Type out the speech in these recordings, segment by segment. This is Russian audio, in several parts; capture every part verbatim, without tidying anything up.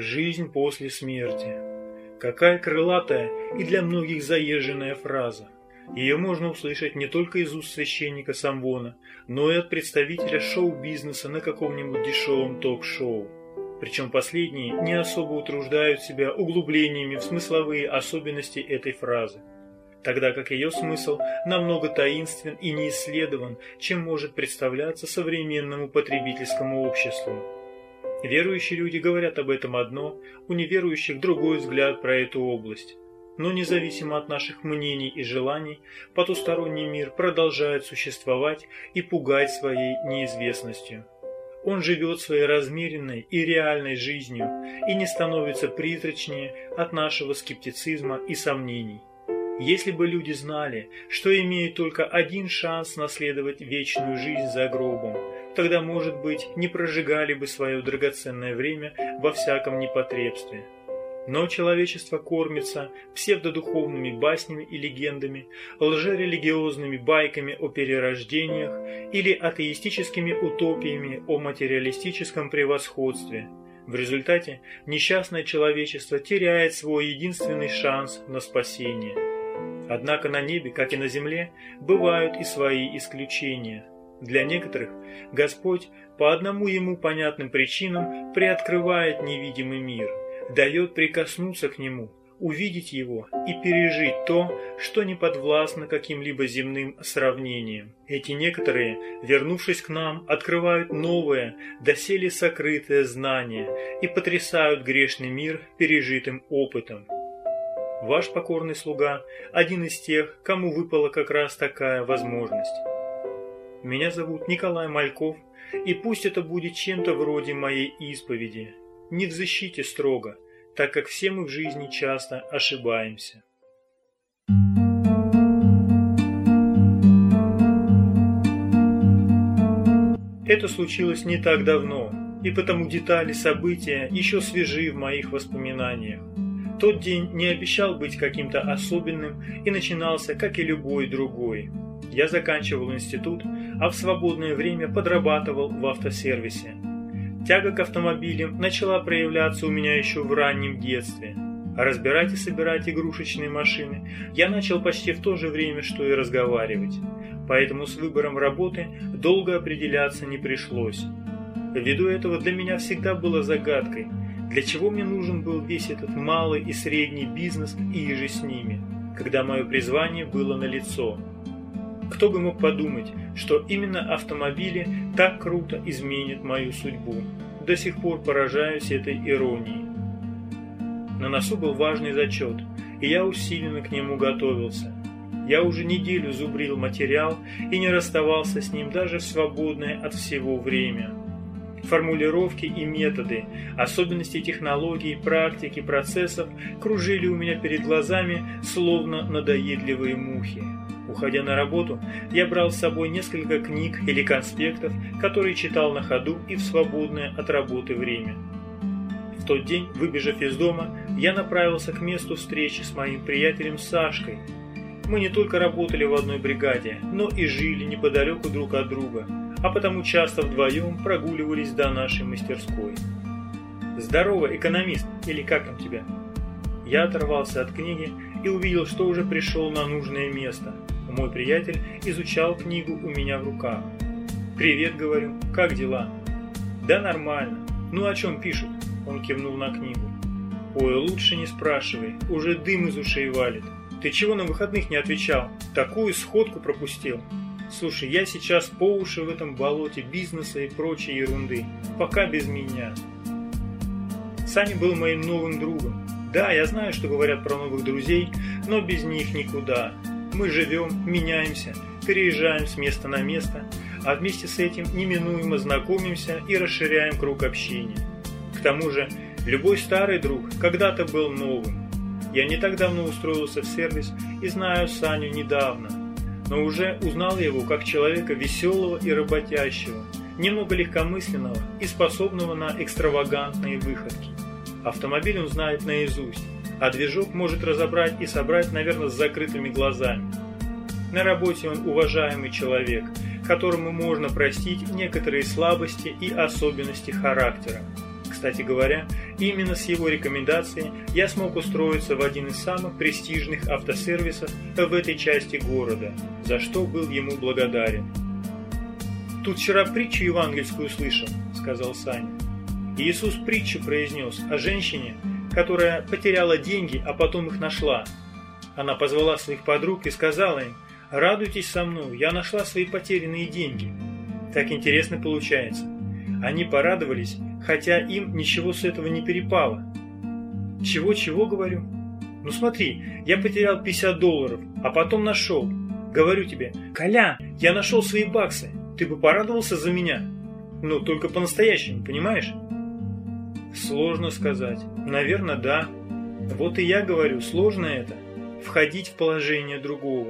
Жизнь после смерти. Какая крылатая и для многих заезженная фраза. Ее можно услышать не только из уст священника Самвона, но и от представителя шоу-бизнеса на каком-нибудь дешевом ток-шоу. Причем последние не особо утруждают себя углублениями в смысловые особенности этой фразы, тогда как ее смысл намного таинствен и неисследован, чем может представляться современному потребительскому обществу. Верующие люди говорят об этом одно, у неверующих другой взгляд про эту область. Но независимо от наших мнений и желаний, потусторонний мир продолжает существовать и пугать своей неизвестностью. Он живет своей размеренной и реальной жизнью и не становится призрачнее от нашего скептицизма и сомнений. Если бы люди знали, что имеют только один шанс наследовать вечную жизнь за гробом, тогда, может быть, не прожигали бы свое драгоценное время во всяком непотребстве. Но человечество кормится псевдодуховными баснями и легендами, лжерелигиозными байками о перерождениях или атеистическими утопиями о материалистическом превосходстве. В результате несчастное человечество теряет свой единственный шанс на спасение. Однако на небе, как и на земле, бывают и свои исключения. Для некоторых Господь по одному ему понятным причинам приоткрывает невидимый мир, дает прикоснуться к нему, увидеть его и пережить то, что не подвластно каким-либо земным сравнениям. Эти некоторые, вернувшись к нам, открывают новое, доселе сокрытое знание и потрясают грешный мир пережитым опытом. Ваш покорный слуга – один из тех, кому выпала как раз такая возможность. Меня зовут Николай Мальков, и пусть это будет чем-то вроде моей исповеди. Не в защите строго, так как все мы в жизни часто ошибаемся. Это случилось не так давно, и потому детали события еще свежи в моих воспоминаниях. Тот день не обещал быть каким-то особенным и начинался, как и любой другой. Я заканчивал институт, а в свободное время подрабатывал в автосервисе. Тяга к автомобилям начала проявляться у меня еще в раннем детстве. А разбирать и собирать игрушечные машины я начал почти в то же время, что и разговаривать. Поэтому с выбором работы долго определяться не пришлось. Ввиду этого для меня всегда было загадкой, для чего мне нужен был весь этот малый и средний бизнес и иже с ними, когда мое призвание было налицо. Кто бы мог подумать, что именно автомобили так круто изменят мою судьбу. До сих пор поражаюсь этой иронией. На носу был важный зачет, и я усиленно к нему готовился. Я уже неделю зубрил материал и не расставался с ним даже в свободное от всего время. Формулировки и методы, особенности технологий, практики, процессов кружили у меня перед глазами, словно надоедливые мухи. Уходя на работу, я брал с собой несколько книг или конспектов, которые читал на ходу и в свободное от работы время. В тот день, выбежав из дома, я направился к месту встречи с моим приятелем Сашкой. Мы не только работали в одной бригаде, но и жили неподалеку друг от друга, а потому часто вдвоем прогуливались до нашей мастерской. «Здорово, экономист, или как там тебя?» Я оторвался от книги и увидел, что уже пришел на нужное место. Мой приятель изучал книгу у меня в руках. «Привет», — говорю, — «как дела?» «Да нормально. Ну о чем пишут?» Он кивнул на книгу. «Ой, лучше не спрашивай, уже дым из ушей валит. Ты чего на выходных не отвечал? Такую сходку пропустил. Слушай, я сейчас по уши в этом болоте бизнеса и прочей ерунды. Пока без меня». Саня был моим новым другом. Да, я знаю, что говорят про новых друзей, но без них никуда. Мы живем, меняемся, переезжаем с места на место, а вместе с этим неминуемо знакомимся и расширяем круг общения. К тому же, любой старый друг когда-то был новым. Я не так давно устроился в сервис и знаю Саню недавно, но уже узнал его как человека веселого и работящего, немного легкомысленного и способного на экстравагантные выходки. Автомобиль он знает наизусть, а движок может разобрать и собрать, наверное, с закрытыми глазами. На работе он уважаемый человек, которому можно простить некоторые слабости и особенности характера. Кстати говоря, именно с его рекомендацией я смог устроиться в один из самых престижных автосервисов в этой части города, за что был ему благодарен. «Тут вчера притчу евангельскую слышал», — сказал Саня. Иисус притчу произнес о женщине, которая потеряла деньги, а потом их нашла. Она позвала своих подруг и сказала им: «Радуйтесь со мной, я нашла свои потерянные деньги». Так интересно получается. Они порадовались, хотя им ничего с этого не перепало. Чего-чего, говорю? Ну смотри, я потерял пятьдесят долларов, а потом нашел. Говорю тебе: «Коля, я нашел свои баксы, ты бы порадовался за меня?» Ну, только по-настоящему, понимаешь? Сложно сказать. Наверное, да. Вот и я говорю, сложно это. Входить в положение другого.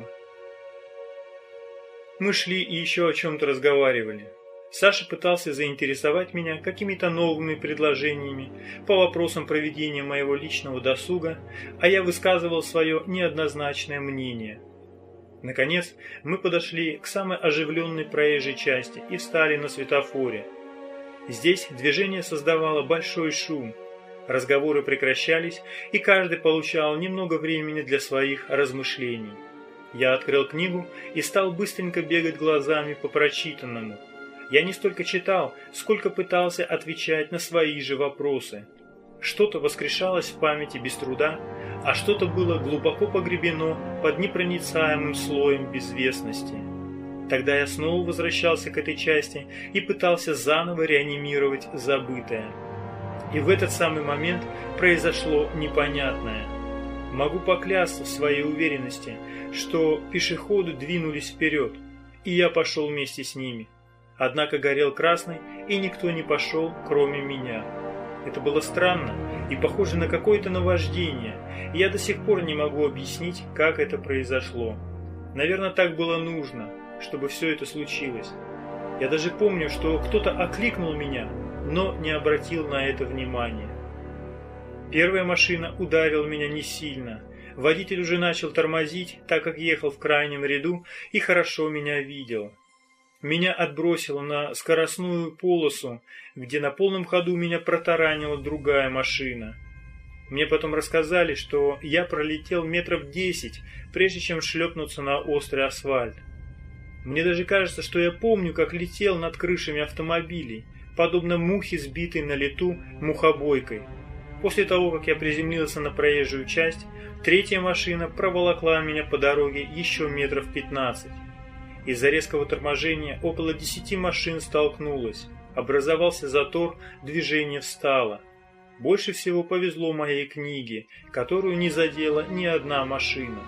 Мы шли и еще о чем-то разговаривали. Саша пытался заинтересовать меня какими-то новыми предложениями по вопросам проведения моего личного досуга, а я высказывал свое неоднозначное мнение. Наконец, мы подошли к самой оживленной проезжей части и встали на светофоре. Здесь движение создавало большой шум, разговоры прекращались, и каждый получал немного времени для своих размышлений. Я открыл книгу и стал быстренько бегать глазами по прочитанному. Я не столько читал, сколько пытался отвечать на свои же вопросы. Что-то воскрешалось в памяти без труда, а что-то было глубоко погребено под непроницаемым слоем безвестности. Тогда я снова возвращался к этой части и пытался заново реанимировать забытое. И в этот самый момент произошло непонятное. Могу поклясться в своей уверенности, что пешеходы двинулись вперед, и я пошел вместе с ними. Однако горел красный, и никто не пошел, кроме меня. Это было странно и похоже на какое-то наваждение, и я до сих пор не могу объяснить, как это произошло. Наверное, так было нужно, чтобы все это случилось. Я даже помню, что кто-то окликнул меня, но не обратил на это внимания. Первая машина ударила меня не сильно. Водитель уже начал тормозить, так как ехал в крайнем ряду и хорошо меня видел. Меня отбросило на скоростную полосу, где на полном ходу меня протаранила другая машина. Мне потом рассказали, что я пролетел метров десять, прежде чем шлепнуться на острый асфальт. Мне даже кажется, что я помню, как летел над крышами автомобилей, подобно мухе, сбитой на лету мухобойкой. После того, как я приземлился на проезжую часть, третья машина проволокла меня по дороге еще метров пятнадцать. Из-за резкого торможения около десяти машин столкнулось. Образовался затор, движение встало. Больше всего повезло моей книге, которую не задела ни одна машина.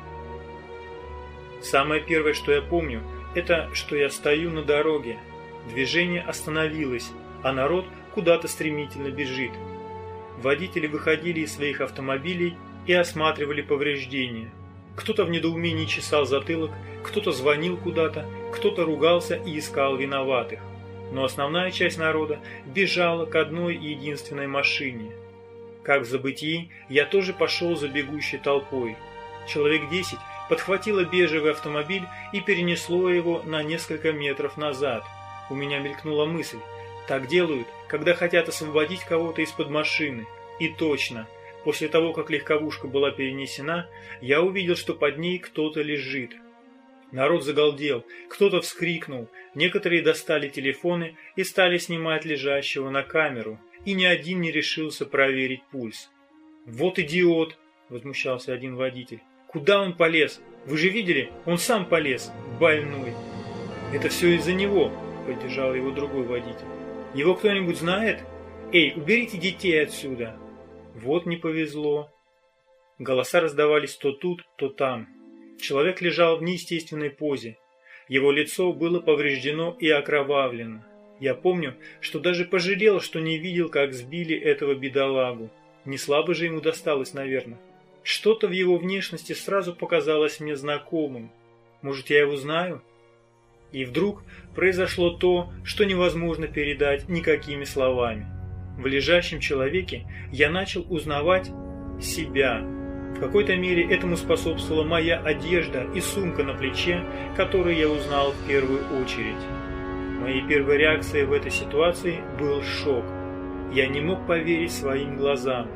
Самое первое, что я помню, это что я стою на дороге. Движение остановилось, а народ куда-то стремительно бежит. Водители выходили из своих автомобилей и осматривали повреждения. Кто-то в недоумении чесал затылок, кто-то звонил куда-то, кто-то ругался и искал виноватых. Но основная часть народа бежала к одной единственной машине. Как в забытии, я тоже пошел за бегущей толпой. Человек десять подхватило бежевый автомобиль и перенесло его на несколько метров назад. У меня мелькнула мысль: так делают, когда хотят освободить кого-то из-под машины. И точно, после того, как легковушка была перенесена, я увидел, что под ней кто-то лежит. Народ загалдел, кто-то вскрикнул, некоторые достали телефоны и стали снимать лежащего на камеру, и ни один не решился проверить пульс. «Вот идиот!» – возмущался один водитель. «Куда он полез? Вы же видели? Он сам полез, больной!» «Это все из-за него!» – поддержал его другой водитель. «Его кто-нибудь знает? Эй, уберите детей отсюда!» Вот не повезло. Голоса раздавались то тут, то там. Человек лежал в неестественной позе. Его лицо было повреждено и окровавлено. Я помню, что даже пожалел, что не видел, как сбили этого бедолагу. Не слабо же ему досталось, наверное. Что-то в его внешности сразу показалось мне знакомым. Может, я его знаю? И вдруг произошло то, что невозможно передать никакими словами. В лежащем человеке я начал узнавать себя. В какой-то мере этому способствовала моя одежда и сумка на плече, которую я узнал в первую очередь. Моей первой реакцией в этой ситуации был шок. Я не мог поверить своим глазам.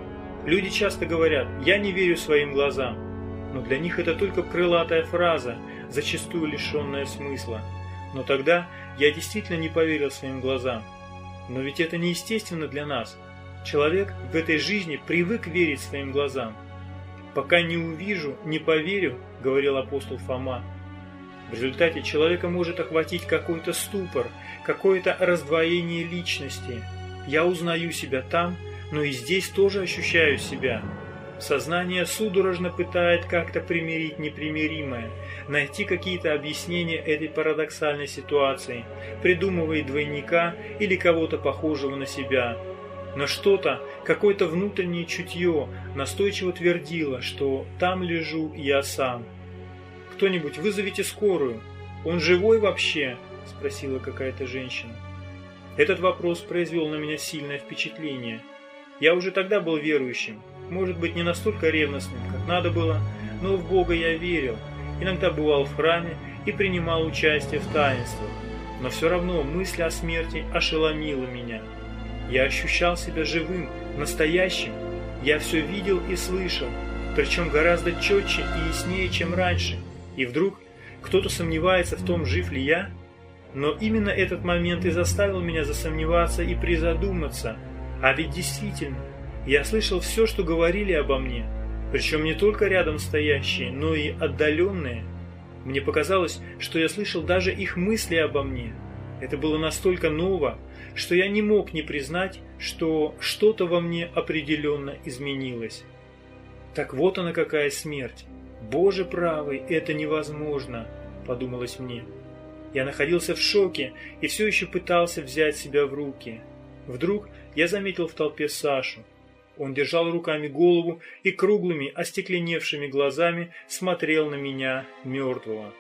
Люди часто говорят: «Я не верю своим глазам», но для них это только крылатая фраза, зачастую лишенная смысла. Но тогда я действительно не поверил своим глазам. Но ведь это неестественно для нас. Человек в этой жизни привык верить своим глазам. «Пока не увижу, не поверю», — говорил апостол Фома. В результате человека может охватить какой-то ступор, какое-то раздвоение личности. Я узнаю себя там, но и здесь тоже ощущаю себя. Сознание судорожно пытает как-то примирить непримиримое, найти какие-то объяснения этой парадоксальной ситуации, придумывая двойника или кого-то похожего на себя. Но что-то, какое-то внутреннее чутье настойчиво твердило, что там лежу я сам. «Кто-нибудь, вызовите скорую. Он живой вообще?» – спросила какая-то женщина. Этот вопрос произвел на меня сильное впечатление. Я уже тогда был верующим, может быть, не настолько ревностным, как надо было, но в Бога я верил, иногда бывал в храме и принимал участие в таинствах. Но все равно мысль о смерти ошеломила меня. Я ощущал себя живым, настоящим. Я все видел и слышал, причем гораздо четче и яснее, чем раньше. И вдруг кто-то сомневается в том, жив ли я? Но именно этот момент и заставил меня засомневаться и призадуматься. А ведь действительно, я слышал все, что говорили обо мне, причем не только рядом стоящие, но и отдаленные. Мне показалось, что я слышал даже их мысли обо мне. Это было настолько ново, что я не мог не признать, что что-то во мне определенно изменилось. Так вот она какая смерть. Боже правый, это невозможно, подумалось мне. Я находился в шоке и все еще пытался взять себя в руки. Вдруг я заметил в толпе Сашу. Он держал руками голову и круглыми, остекленевшими глазами смотрел на меня, мертвого.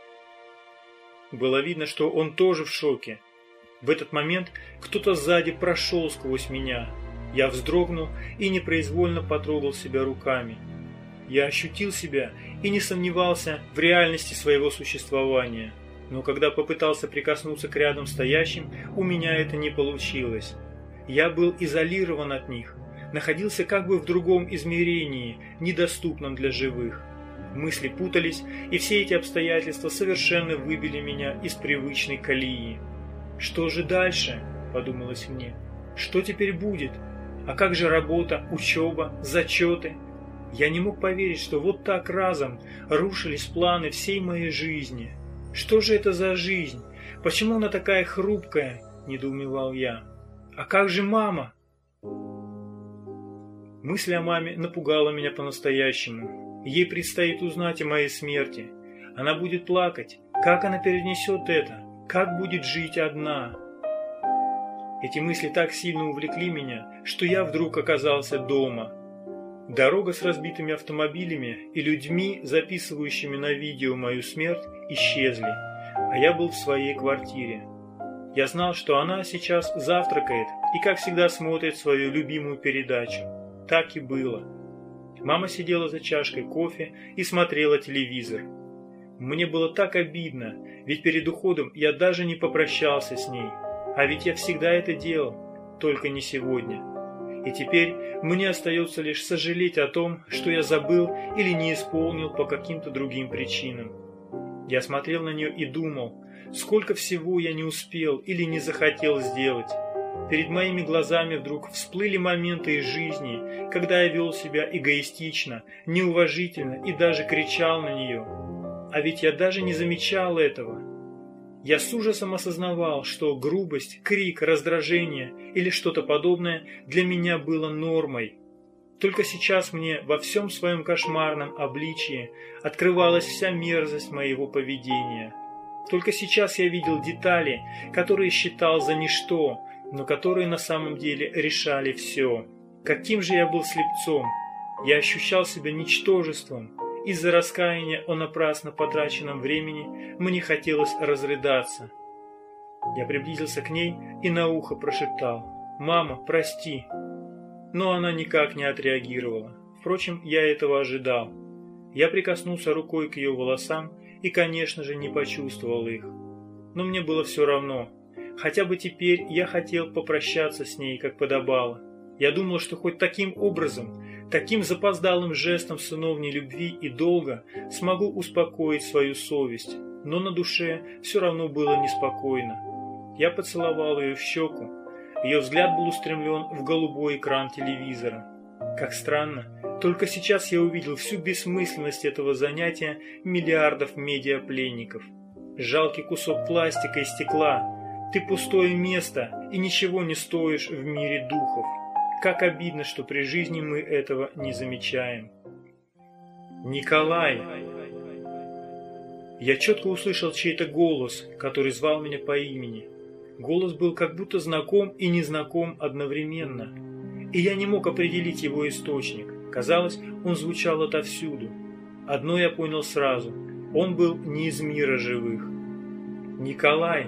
Было видно, что он тоже в шоке. В этот момент кто-то сзади прошел сквозь меня. Я вздрогнул и непроизвольно потрогал себя руками. Я ощутил себя и не сомневался в реальности своего существования. Но когда попытался прикоснуться к рядом стоящим, у меня это не получилось. Я был изолирован от них, находился как бы в другом измерении, недоступном для живых. Мысли путались, и все эти обстоятельства совершенно выбили меня из привычной колеи. «Что же дальше?» – подумалось мне. «Что теперь будет? А как же работа, учеба, зачеты?» Я не мог поверить, что вот так разом рушились планы всей моей жизни. «Что же это за жизнь? Почему она такая хрупкая?» – недоумевал я. «А как же мама?» Мысль о маме напугала меня по-настоящему. Ей предстоит узнать о моей смерти. Она будет плакать. Как она перенесет это? Как будет жить одна? Эти мысли так сильно увлекли меня, что я вдруг оказался дома. Дорога с разбитыми автомобилями и людьми, записывающими на видео мою смерть, исчезли, а я был в своей квартире. Я знал, что она сейчас завтракает и, как всегда, смотрит свою любимую передачу. Так и было. Мама сидела за чашкой кофе и смотрела телевизор. Мне было так обидно, ведь перед уходом я даже не попрощался с ней. А ведь я всегда это делал, только не сегодня. И теперь мне остается лишь сожалеть о том, что я забыл или не исполнил по каким-то другим причинам. Я смотрел на нее и думал, сколько всего я не успел или не захотел сделать. Перед моими глазами вдруг всплыли моменты из жизни, когда я вел себя эгоистично, неуважительно и даже кричал на нее. А ведь я даже не замечал этого. Я с ужасом осознавал, что грубость, крик, раздражение или что-то подобное для меня было нормой. Только сейчас мне во всем своем кошмарном обличии открывалась вся мерзость моего поведения. Только сейчас я видел детали, которые считал за ничто, но которые на самом деле решали все. Каким же я был слепцом! Я ощущал себя ничтожеством. Из-за раскаяния о напрасно потраченном времени мне хотелось разрыдаться. Я приблизился к ней и на ухо прошептал: «Мама, прости». Но она никак не отреагировала. Впрочем, я этого ожидал. Я прикоснулся рукой к ее волосам и, конечно же, не почувствовал их. Но мне было все равно. Хотя бы теперь я хотел попрощаться с ней, как подобало. Я думал, что хоть таким образом, таким запоздалым жестом сыновней любви и долга смогу успокоить свою совесть, но на душе все равно было неспокойно. Я поцеловал ее в щеку, ее взгляд был устремлен в голубой экран телевизора. Как странно, только сейчас я увидел всю бессмысленность этого занятия миллиардов медиапленников. Жалкий кусок пластика и стекла. Ты пустое место и ничего не стоишь в мире духов. Как обидно, что при жизни мы этого не замечаем. Николай! Я четко услышал чей-то голос, который звал меня по имени. Голос был как будто знаком и незнаком одновременно. И я не мог определить его источник. Казалось, он звучал отовсюду. Одно я понял сразу. Он был не из мира живых. Николай!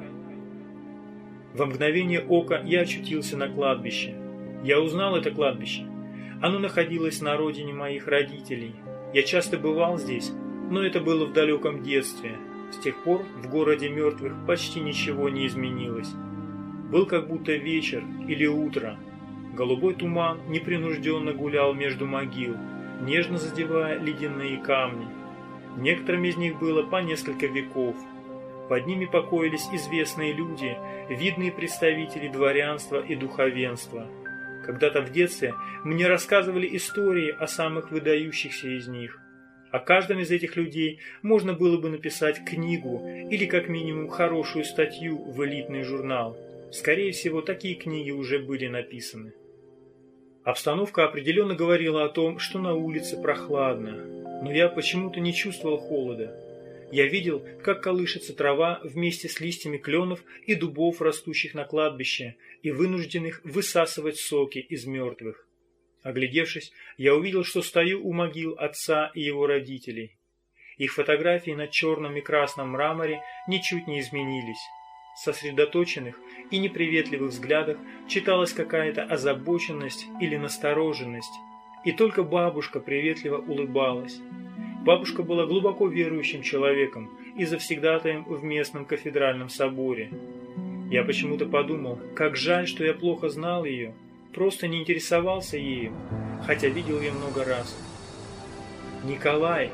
Во мгновение ока я очутился на кладбище. Я узнал это кладбище. Оно находилось на родине моих родителей. Я часто бывал здесь, но это было в далеком детстве. С тех пор в городе мертвых почти ничего не изменилось. Был как будто вечер или утро. Голубой туман непринужденно гулял между могил, нежно задевая ледяные камни. Некоторым из них было по несколько веков. Под ними покоились известные люди, видные представители дворянства и духовенства. Когда-то в детстве мне рассказывали истории о самых выдающихся из них. О каждом из этих людей можно было бы написать книгу или как минимум хорошую статью в элитный журнал. Скорее всего, такие книги уже были написаны. Обстановка определенно говорила о том, что на улице прохладно, но я почему-то не чувствовал холода. Я видел, как колышется трава вместе с листьями кленов и дубов, растущих на кладбище, и вынужденных высасывать соки из мертвых. Оглядевшись, я увидел, что стою у могил отца и его родителей. Их фотографии на черном и красном мраморе ничуть не изменились. В сосредоточенных и неприветливых взглядах читалась какая-то озабоченность или настороженность, и только бабушка приветливо улыбалась. Бабушка была глубоко верующим человеком и завсегдатаем в местном кафедральном соборе. Я почему-то подумал, как жаль, что я плохо знал ее, просто не интересовался ею, хотя видел ее много раз. «Николай!»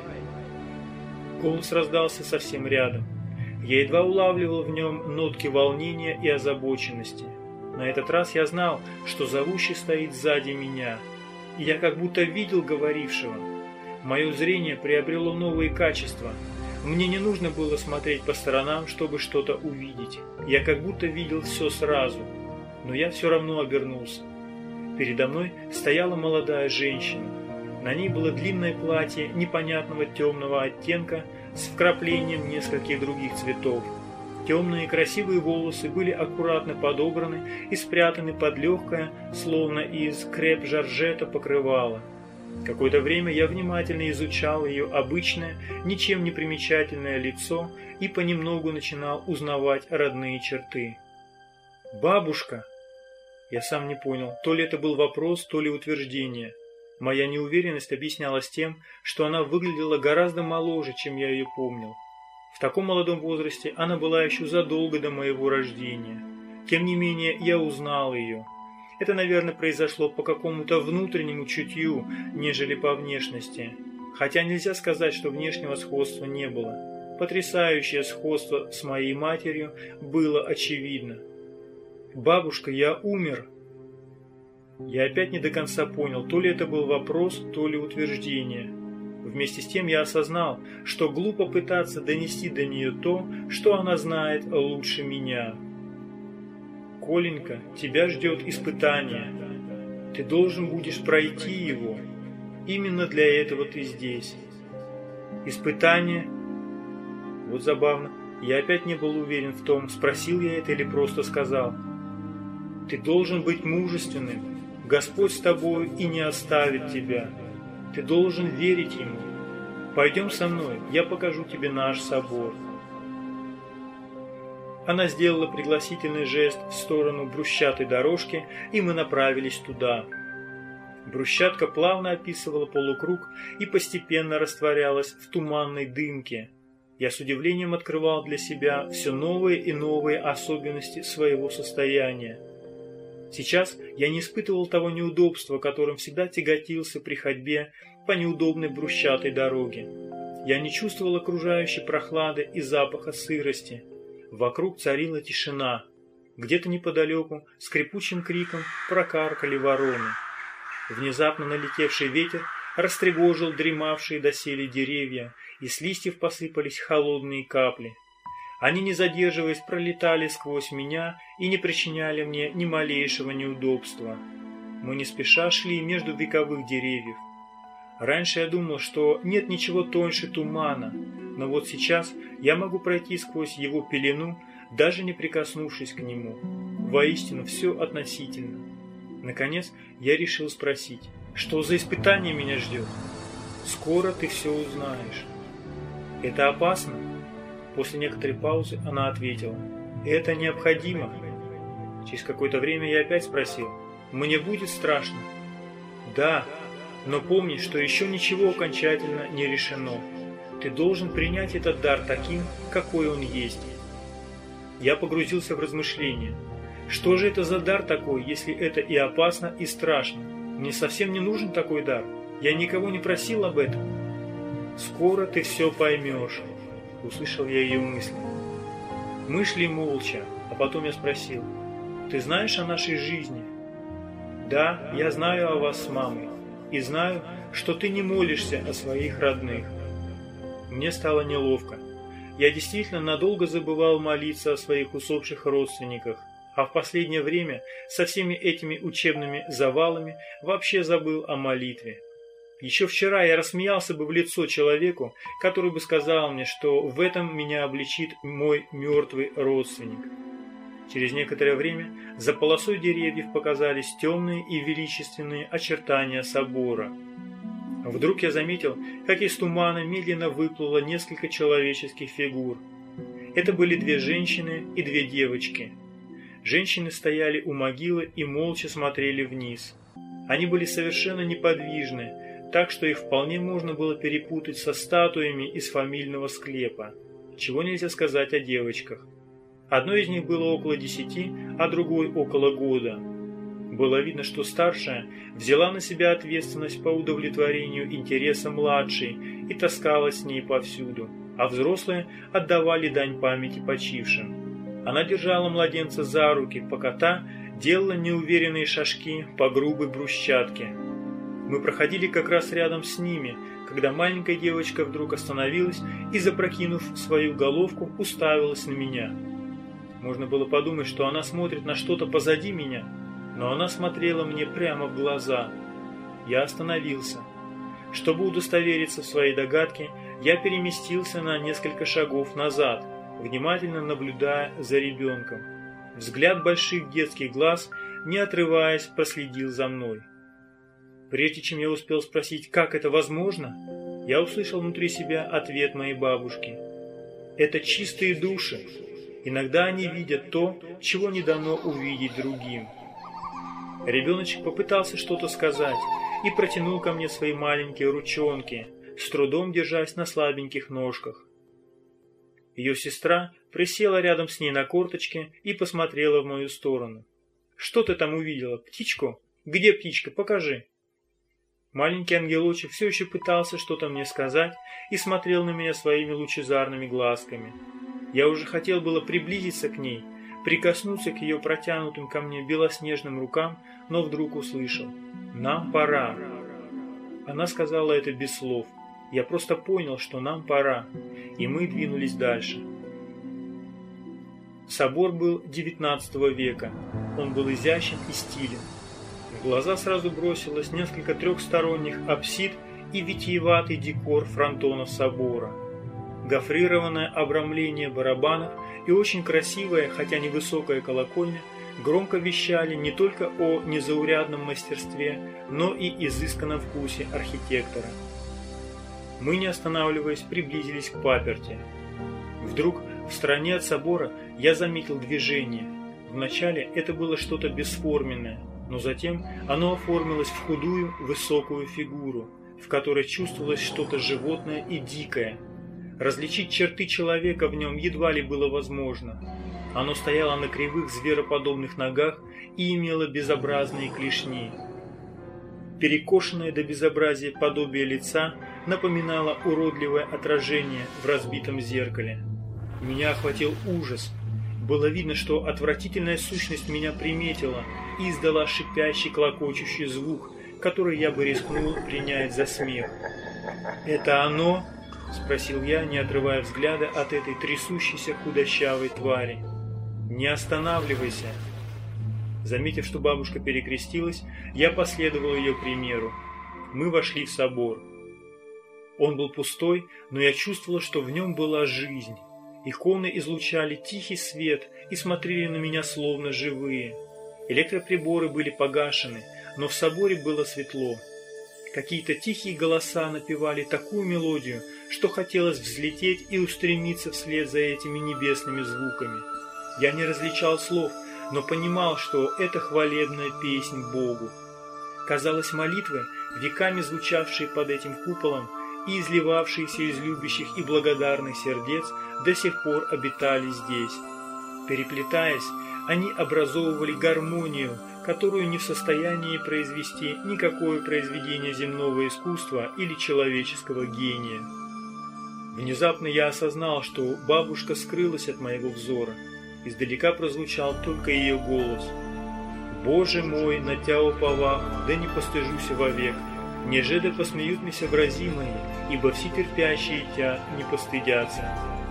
Голос раздался совсем рядом. Я едва улавливал в нем нотки волнения и озабоченности. На этот раз я знал, что зовущий стоит сзади меня, и я как будто видел говорившего. Мое зрение приобрело новые качества. Мне не нужно было смотреть по сторонам, чтобы что-то увидеть. Я как будто видел все сразу, но я все равно обернулся. Передо мной стояла молодая женщина. На ней было длинное платье непонятного темного оттенка с вкраплением нескольких других цветов. Темные красивые волосы были аккуратно подобраны и спрятаны под легкое, словно из креп-жоржета, покрывало. Какое-то время я внимательно изучал ее обычное, ничем не примечательное лицо и понемногу начинал узнавать родные черты. «Бабушка!» Я сам не понял, то ли это был вопрос, то ли утверждение. Моя неуверенность объяснялась тем, что она выглядела гораздо моложе, чем я ее помнил. В таком молодом возрасте она была еще задолго до моего рождения. Тем не менее, я узнал ее. Это, наверное, произошло по какому-то внутреннему чутью, нежели по внешности. Хотя нельзя сказать, что внешнего сходства не было. Потрясающее сходство с моей матерью было очевидно. «Бабушка, я умер!» Я опять не до конца понял, то ли это был вопрос, то ли утверждение. Вместе с тем я осознал, что глупо пытаться донести до нее то, что она знает лучше меня. «Коленька, тебя ждет испытание. Ты должен будешь пройти его. Именно для этого ты здесь». «Испытание?» Вот забавно, я опять не был уверен в том, спросил я это или просто сказал. «Ты должен быть мужественным. Господь с тобой и не оставит тебя. Ты должен верить Ему. Пойдем со мной, я покажу тебе наш собор». Она сделала пригласительный жест в сторону брусчатой дорожки, и мы направились туда. Брусчатка плавно описывала полукруг и постепенно растворялась в туманной дымке. Я с удивлением открывал для себя все новые и новые особенности своего состояния. Сейчас я не испытывал того неудобства, которым всегда тяготился при ходьбе по неудобной брусчатой дороге. Я не чувствовал окружающей прохлады и запаха сырости. Вокруг царила тишина. Где-то неподалеку скрипучим криком прокаркали вороны. Внезапно налетевший ветер растревожил дремавшие доселе деревья, и с листьев посыпались холодные капли. Они, не задерживаясь, пролетали сквозь меня и не причиняли мне ни малейшего неудобства. Мы не спеша шли между вековых деревьев. Раньше я думал, что нет ничего тоньше тумана, но вот сейчас я могу пройти сквозь его пелену, даже не прикоснувшись к нему. Воистину, все относительно. Наконец, я решил спросить, что за испытание меня ждет? Скоро ты все узнаешь. Это опасно? После некоторой паузы она ответила, это необходимо. Через какое-то время я опять спросил, мне будет страшно? Да, но помни, что еще ничего окончательно не решено. Ты должен принять этот дар таким, какой он есть. Я погрузился в размышления. Что же это за дар такой, если это и опасно, и страшно? Мне совсем не нужен такой дар. Я никого не просил об этом. Скоро ты все поймешь, услышал я ее мысли. Мы шли молча, а потом я спросил, ты знаешь о нашей жизни? Да, я знаю о вас с мамой, и знаю, что ты не молишься о своих родных. Мне стало неловко. Я действительно надолго забывал молиться о своих усопших родственниках, а в последнее время со всеми этими учебными завалами вообще забыл о молитве. Еще вчера я рассмеялся бы в лицо человеку, который бы сказал мне, что в этом меня обличит мой мертвый родственник. Через некоторое время за полосой деревьев показались темные и величественные очертания собора. Вдруг я заметил, как из тумана медленно выплыло несколько человеческих фигур. Это были две женщины и две девочки. Женщины стояли у могилы и молча смотрели вниз. Они были совершенно неподвижны, так что их вполне можно было перепутать со статуями из фамильного склепа. Чего нельзя сказать о девочках. Одной из них было около десяти, а другой около года. Было видно, что старшая взяла на себя ответственность по удовлетворению интереса младшей и таскалась с ней повсюду, а взрослые отдавали дань памяти почившим. Она держала младенца за руки, пока та делала неуверенные шажки по грубой брусчатке. Мы проходили как раз рядом с ними, когда маленькая девочка вдруг остановилась и, запрокинув свою головку, уставилась на меня. Можно было подумать, что она смотрит на что-то позади меня, но она смотрела мне прямо в глаза. Я остановился. Чтобы удостовериться в своей догадке, я переместился на несколько шагов назад, внимательно наблюдая за ребенком. Взгляд больших детских глаз, не отрываясь, проследил за мной. Прежде чем я успел спросить, как это возможно, я услышал внутри себя ответ моей бабушки. Это чистые души. Иногда они видят то, чего не дано увидеть другим. Ребеночек попытался что-то сказать и протянул ко мне свои маленькие ручонки, с трудом держась на слабеньких ножках. Ее сестра присела рядом с ней на корточке и посмотрела в мою сторону. «Что ты там увидела? Птичку? Где птичка? Покажи!» Маленький ангелочек все еще пытался что-то мне сказать и смотрел на меня своими лучезарными глазками. Я уже хотел было приблизиться к ней, прикоснуться к ее протянутым ко мне белоснежным рукам, но вдруг услышал: «Нам пора». Она сказала это без слов. Я просто понял, что нам пора, и мы двинулись дальше. Собор был девятнадцатого века. Он был изящен и стилен. В глаза сразу бросилось несколько трехсторонних апсид и витиеватый декор фронтонов собора. Гофрированное обрамление барабанов и очень красивая, хотя невысокая колокольня громко вещали не только о незаурядном мастерстве, но и изысканном вкусе архитектора. Мы, не останавливаясь, приблизились к паперти. Вдруг в стороне от собора я заметил движение. Вначале это было что-то бесформенное, но затем оно оформилось в худую, высокую фигуру, в которой чувствовалось что-то животное и дикое. Различить черты человека в нем едва ли было возможно. Оно стояло на кривых звероподобных ногах и имело безобразные клешни. Перекошенное до безобразия подобие лица напоминало уродливое отражение в разбитом зеркале. Меня охватил ужас. Было видно, что отвратительная сущность меня приметила и издала шипящий, клокочущий звук, который я бы рискнул принять за смех. «Это оно?» – спросил я, не отрывая взгляда от этой трясущейся худощавой твари. «Не останавливайся!» Заметив, что бабушка перекрестилась, я последовал ее примеру. Мы вошли в собор. Он был пустой, но я чувствовал, что в нем была жизнь. Иконы излучали тихий свет и смотрели на меня словно живые. Электроприборы были погашены, но в соборе было светло. Какие-то тихие голоса напевали такую мелодию, что хотелось взлететь и устремиться вслед за этими небесными звуками. Я не различал слов, но понимал, что это хвалебная песнь Богу. Казалось, молитвы, веками звучавшие под этим куполом и изливавшиеся из любящих и благодарных сердец, до сих пор обитали здесь. Переплетаясь, они образовывали гармонию, которую не в состоянии произвести никакое произведение земного искусства или человеческого гения. Внезапно я осознал, что бабушка скрылась от моего взора. Издалека прозвучал только ее голос. «Боже мой, на тя уповах, да не постыжуся вовек, неже да посмеются врази мои, ибо все терпящие тя не постыдятся».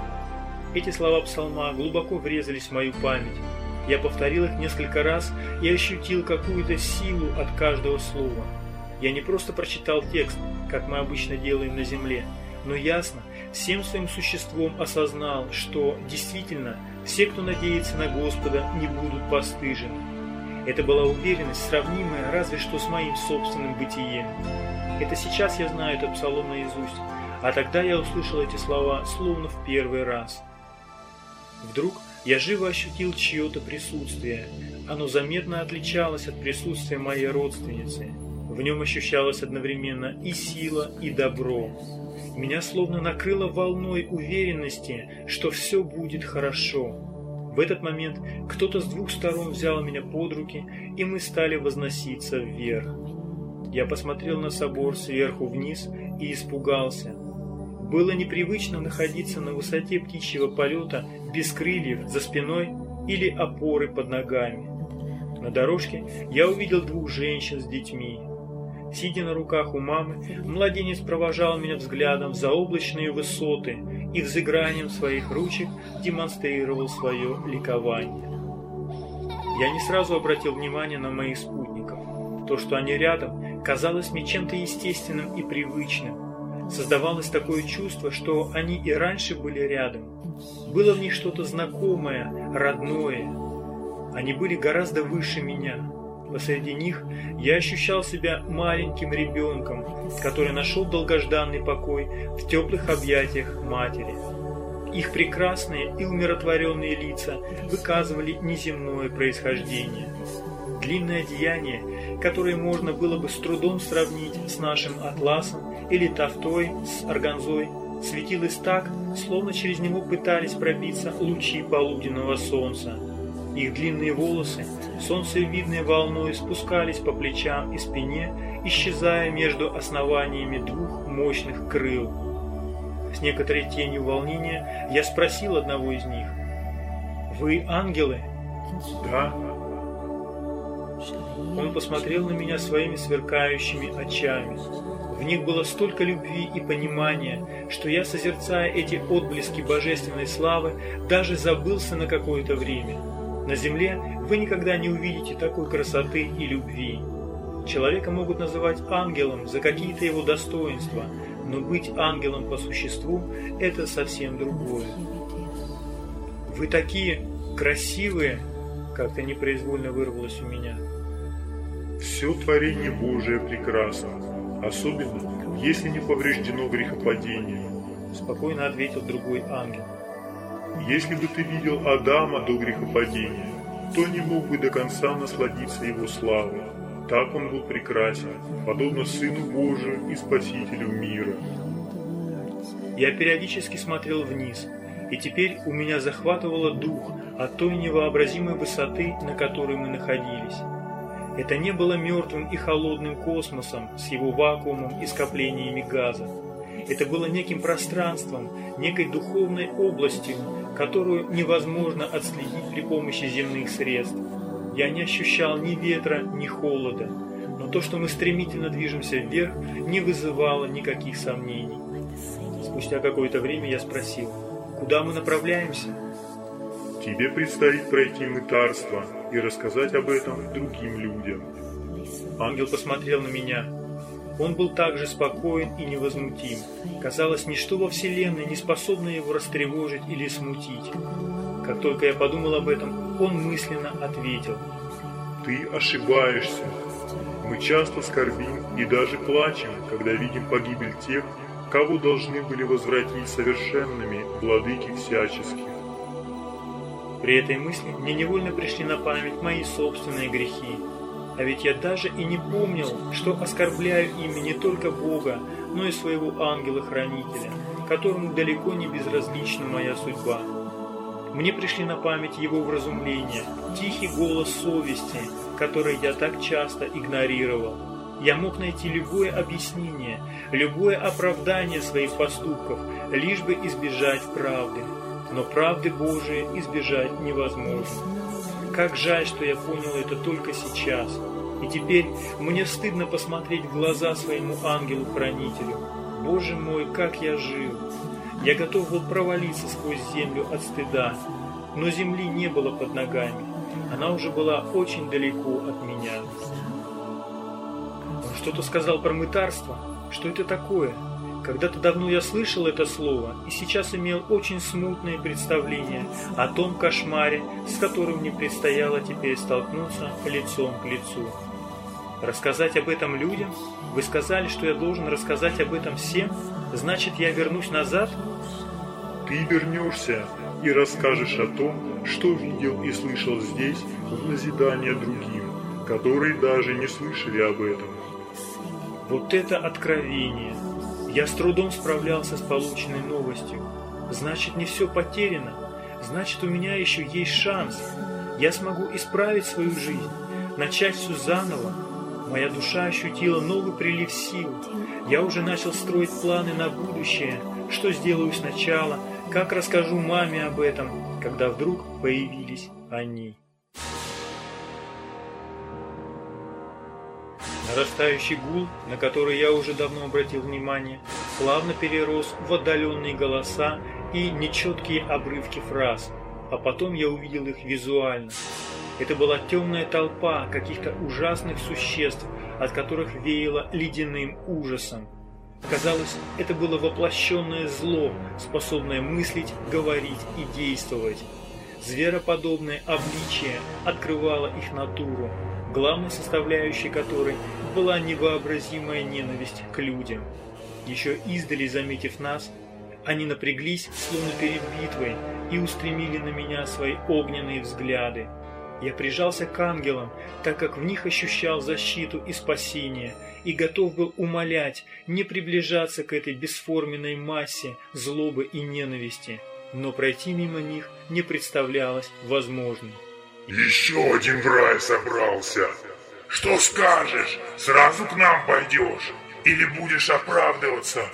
Эти слова псалма глубоко врезались в мою память. Я повторил их несколько раз и ощутил какую-то силу от каждого слова. Я не просто прочитал текст, как мы обычно делаем на земле, но ясно, всем своим существом осознал, что действительно все, кто надеется на Господа, не будут постыжены. Это была уверенность, сравнимая разве что с моим собственным бытием. Это сейчас я знаю этот псалом наизусть, а тогда я услышал эти слова словно в первый раз. Вдруг я живо ощутил чье-то присутствие. Оно заметно отличалось от присутствия моей родственницы. В нем ощущалась одновременно и сила, и добро. Меня словно накрыло волной уверенности, что все будет хорошо. В этот момент кто-то с двух сторон взял меня под руки, и мы стали возноситься вверх. Я посмотрел на собор сверху вниз и испугался. Было непривычно находиться на высоте птичьего полета без крыльев за спиной или опоры под ногами. На дорожке я увидел двух женщин с детьми. Сидя на руках у мамы, младенец провожал меня взглядом в заоблачные высоты и взыгранием своих ручек демонстрировал свое ликование. Я не сразу обратил внимание на моих спутников. То, что они рядом, казалось мне чем-то естественным и привычным. Создавалось такое чувство, что они и раньше были рядом. Было в них что-то знакомое, родное. Они были гораздо выше меня. Посреди них я ощущал себя маленьким ребенком, который нашел долгожданный покой в теплых объятиях матери. Их прекрасные и умиротворенные лица выказывали неземное происхождение. Длинное одеяние, которое можно было бы с трудом сравнить с нашим атласом или тафтой с органзой, светилось так, словно через него пытались пробиться лучи полуденного солнца. Их длинные волосы, солнцевидной волной, спускались по плечам и спине, исчезая между основаниями двух мощных крыл. С некоторой тенью волнения я спросил одного из них: «Вы ангелы?» «Да». Он посмотрел на меня своими сверкающими очами. В них было столько любви и понимания, что я, созерцая эти отблески божественной славы, даже забылся на какое-то время. На земле вы никогда не увидите такой красоты и любви. Человека могут называть ангелом за какие-то его достоинства, но быть ангелом по существу – это совсем другое. «Вы такие красивые!» – как-то непроизвольно вырвалось у меня. «Все творение Божие прекрасно, особенно если не повреждено грехопадением», – спокойно ответил другой ангел. «Если бы ты видел Адама до грехопадения, то не мог бы до конца насладиться его славой. Так он был прекрасен, подобно Сыну Божию и Спасителю мира». Я периодически смотрел вниз, и теперь у меня захватывало дух от той невообразимой высоты, на которой мы находились. Это не было мертвым и холодным космосом с его вакуумом и скоплениями газа. Это было неким пространством, некой духовной областью, которую невозможно отследить при помощи земных средств. Я не ощущал ни ветра, ни холода, но то, что мы стремительно движемся вверх, не вызывало никаких сомнений. Спустя какое-то время я спросил: «Куда мы направляемся?» «Тебе предстоит пройти мытарство и рассказать об этом другим людям». Ангел посмотрел на меня. Он был также спокоен и невозмутим. Казалось, ничто во Вселенной не способно его растревожить или смутить. Как только я подумал об этом, он мысленно ответил: «Ты ошибаешься. Мы часто скорбим и даже плачем, когда видим погибель тех, кого должны были возвратить совершенными владыки всяческих». При этой мысли мне невольно пришли на память мои собственные грехи. А ведь я даже и не помнил, что оскорбляю ими не только Бога, но и своего ангела-хранителя, которому далеко не безразлична моя судьба. Мне пришли на память его вразумления, тихий голос совести, который я так часто игнорировал. Я мог найти любое объяснение, любое оправдание своих поступков, лишь бы избежать правды. Но правды Божией избежать невозможно. Как жаль, что я понял это только сейчас. И теперь мне стыдно посмотреть в глаза своему ангелу-хранителю. Боже мой, как я жил! Я готов был провалиться сквозь землю от стыда, но земли не было под ногами. Она уже была очень далеко от меня. Он что-то сказал про мытарство? Что это такое? Когда-то давно я слышал это слово и сейчас имел очень смутные представления о том кошмаре, с которым мне предстояло теперь столкнуться лицом к лицу. Рассказать об этом людям? Вы сказали, что я должен рассказать об этом всем? Значит, я вернусь назад? Ты вернешься и расскажешь о том, что видел и слышал здесь в назидание другим, которые даже не слышали об этом. Вот это откровение! Я с трудом справлялся с полученной новостью. Значит, не все потеряно. Значит, у меня еще есть шанс. Я смогу исправить свою жизнь, начать все заново. Моя душа ощутила новый прилив сил. Я уже начал строить планы на будущее, что сделаю сначала, как расскажу маме об этом, когда вдруг появились они. Нарастающий гул, на который я уже давно обратил внимание, плавно перерос в отдаленные голоса и нечеткие обрывки фраз, а потом я увидел их визуально. Это была темная толпа каких-то ужасных существ, от которых веяло ледяным ужасом. Казалось, это было воплощенное зло, способное мыслить, говорить и действовать. Звероподобное обличие открывало их натуру, главной составляющей которой была невообразимая ненависть к людям. Еще издали заметив нас, они напряглись, словно перед битвой, и устремили на меня свои огненные взгляды. Я прижался к ангелам, так как в них ощущал защиту и спасение, и готов был умолять не приближаться к этой бесформенной массе злобы и ненависти, но пройти мимо них не представлялось возможным. «Еще один в рай собрался. Что скажешь? Сразу к нам пойдешь? Или будешь оправдываться?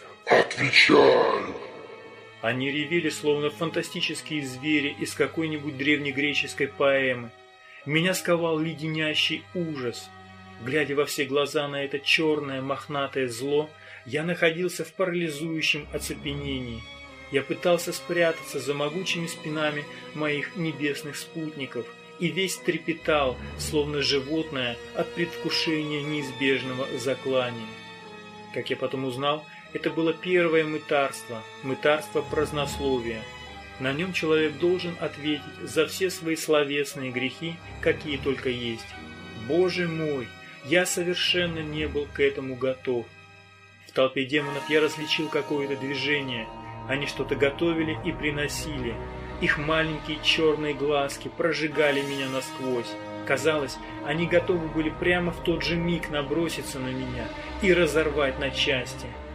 Отвечай!» Они ревели, словно фантастические звери из какой-нибудь древнегреческой поэмы. Меня сковал леденящий ужас. Глядя во все глаза на это черное мохнатое зло, я находился в парализующем оцепенении. Я пытался спрятаться за могучими спинами моих небесных спутников и весь трепетал, словно животное, от предвкушения неизбежного заклания. Как я потом узнал, это было первое мытарство, мытарство празднословия. На нем человек должен ответить за все свои словесные грехи, какие только есть. Боже мой, я совершенно не был к этому готов. В толпе демонов я различил какое-то движение. Они что-то готовили и приносили. Их маленькие черные глазки прожигали меня насквозь. Казалось, они готовы были прямо в тот же миг наброситься на меня и разорвать на части.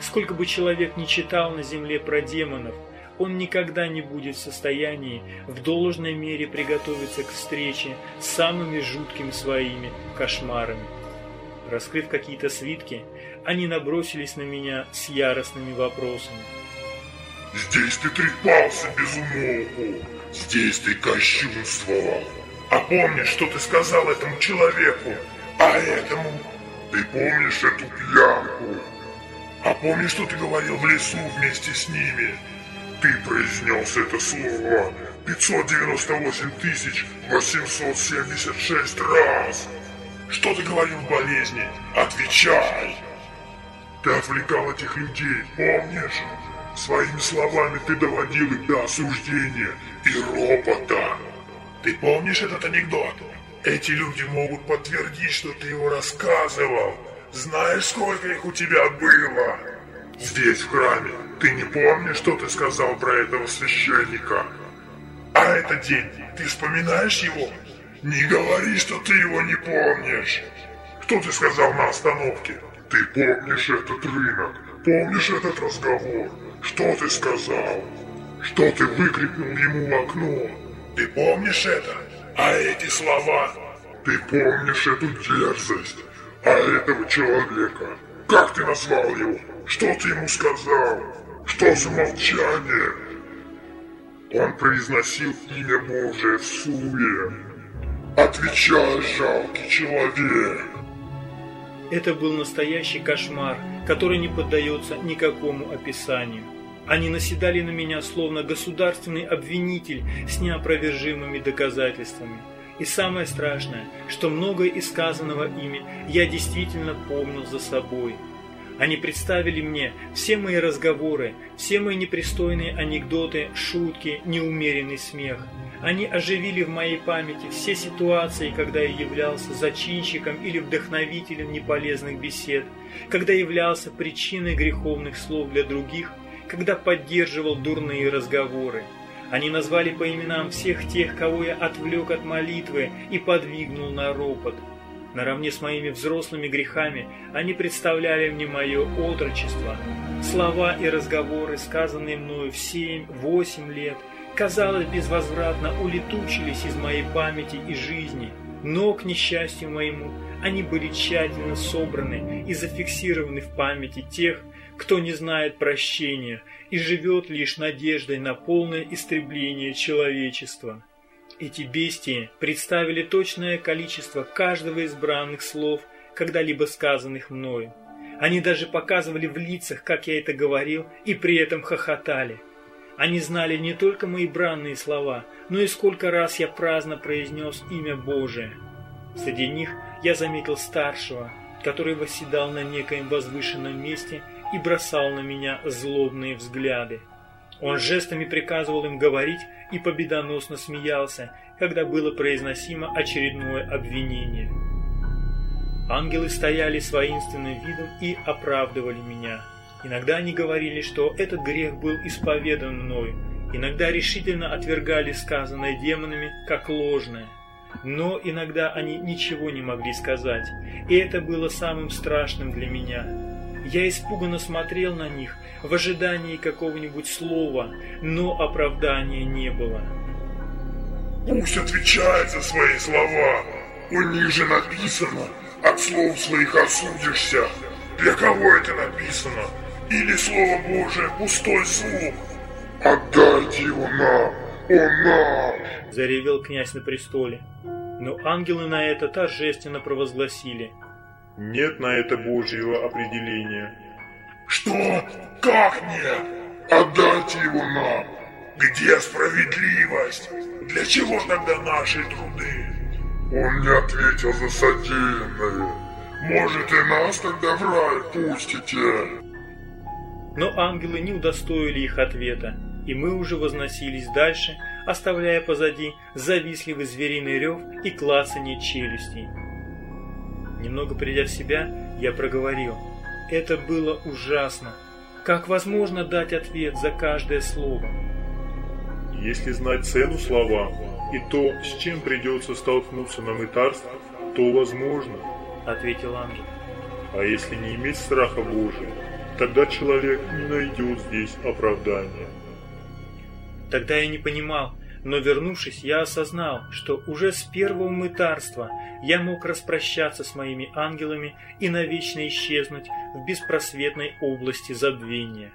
Сколько бы человек ни читал на земле про демонов, он никогда не будет в состоянии в должной мере приготовиться к встрече с самыми жуткими своими кошмарами. Раскрыв какие-то свитки, они набросились на меня с яростными вопросами. «Здесь ты трепался без умолку, здесь ты кощунствовал. А помнишь, что ты сказал этому человеку, а этому? Ты помнишь эту пьянку? А помнишь, что ты говорил в лесу вместе с ними? Ты произнес это слово пятьсот девяносто восемь тысяч восемьсот семьдесят шесть раз. Что ты говорил в болезни? Отвечай! Ты отвлекал этих людей, помнишь? Своими словами ты доводил их до осуждения и ропота. Ты помнишь этот анекдот? Эти люди могут подтвердить, что ты его рассказывал. Знаешь, сколько их у тебя было? Здесь, в храме, ты не помнишь, что ты сказал про этого священника? А этот день, ты вспоминаешь его? Не говори, что ты его не помнишь. Что ты сказал на остановке? Ты помнишь этот рынок? Помнишь этот разговор? Что ты сказал? Что ты выкрикнул ему в окно? Ты помнишь это? А эти слова? Ты помнишь эту дерзость? А этого человека? Как ты назвал его? Что ты ему сказал? Что за молчание? Он произносил имя Божие в суе. Отвечай, жалкий человек. Это был настоящий кошмар, который не поддается никакому описанию. Они наседали на меня, словно государственный обвинитель с неопровержимыми доказательствами. И самое страшное, что многое из сказанного ими я действительно помнил за собой. Они представили мне все мои разговоры, все мои непристойные анекдоты, шутки, неумеренный смех. Они оживили в моей памяти все ситуации, когда я являлся зачинщиком или вдохновителем неполезных бесед, когда являлся причиной греховных слов для других, когда поддерживал дурные разговоры. Они назвали по именам всех тех, кого я отвлек от молитвы и подвигнул на ропот. Наравне с моими взрослыми грехами они представляли мне мое отрочество. Слова и разговоры, сказанные мною в семь-восемь лет, казалось, безвозвратно улетучились из моей памяти и жизни. Но, к несчастью моему, они были тщательно собраны и зафиксированы в памяти тех, кто не знает прощения и живет лишь надеждой на полное истребление человечества. Эти бестии представили точное количество каждого из бранных слов, когда-либо сказанных мною. Они даже показывали в лицах, как я это говорил, и при этом хохотали. Они знали не только мои бранные слова, но и сколько раз я праздно произнес имя Божие. Среди них я заметил старшего, который восседал на некоем возвышенном месте и бросал на меня злобные взгляды. Он жестами приказывал им говорить и победоносно смеялся, когда было произносимо очередное обвинение. Ангелы стояли с воинственным видом и оправдывали меня. Иногда они говорили, что этот грех был исповедан мною, иногда решительно отвергали сказанное демонами как ложное. Но иногда они ничего не могли сказать, и это было самым страшным для меня. Я испуганно смотрел на них в ожидании какого-нибудь слова, но оправдания не было. Пусть отвечает за свои слова. У них же написано: от слов своих осудишься. Для кого это написано? Или Слово Божие пустой звук? Отдайте его нам, он наш! Заревел князь на престоле. Но ангелы на это торжественно провозгласили: нет на это Божьего определения. Что? Как нет? Отдайте его нам! Где справедливость? Для чего тогда наши труды? Он не ответил за содеянное. Может, и нас тогда в рай пустите? Но ангелы не удостоили их ответа, и мы уже возносились дальше, оставляя позади завистливый звериный рев и клацанье челюстей. Немного придя в себя, я проговорил: это было ужасно. Как возможно дать ответ за каждое слово? Если знать цену словам и то, с чем придется столкнуться на мытарстве, то возможно, ответил ангел. А если не иметь страха Божия, тогда человек не найдет здесь оправдания. Тогда я не понимал, но вернувшись, я осознал, что уже с первого мытарства я мог распрощаться с моими ангелами и навечно исчезнуть в беспросветной области забвения.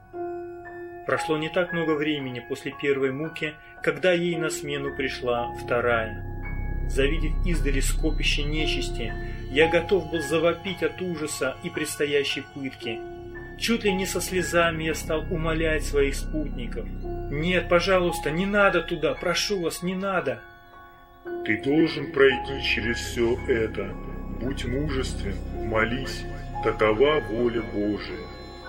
Прошло не так много времени после первой муки, когда ей на смену пришла вторая. Завидев издали скопище нечисти, я готов был завопить от ужаса и предстоящей пытки. Чуть ли не со слезами я стал умолять своих спутников. «Нет, пожалуйста, не надо туда, прошу вас, не надо!» Ты должен пройти через все это. Будь мужествен, молись, такова воля Божия.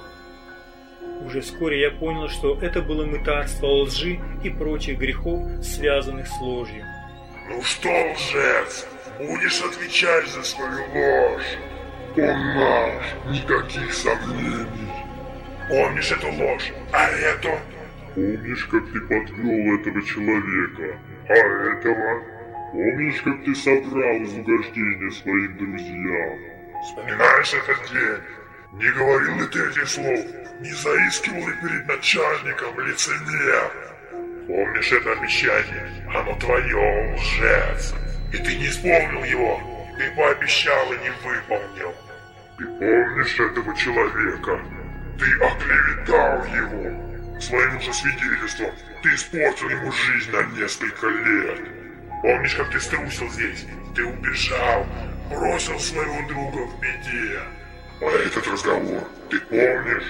Уже вскоре я понял, что это было мытарство лжи и прочих грехов, связанных с ложью. Ну что, лжец, будешь отвечать за свою ложь? Он наш, никаких сомнений. Помнишь эту ложь, а эту? Помнишь, как ты подвел этого человека, а этого? Помнишь, как ты соврал из угождения своим друзьям? Вспоминаешь этот день? Не говорил ли ты этих слов? Не заискивал ли перед начальником лицемер? Помнишь это обещание? Оно твое, лжец. И ты не исполнил его. Ты пообещал и не выполнил. Ты помнишь этого человека? Ты оклеветал его. Своим же свидетельством ты испортил ему жизнь на несколько лет. Помнишь, как ты струсил здесь? Ты убежал, бросил своего друга в беде. А этот разговор ты помнишь?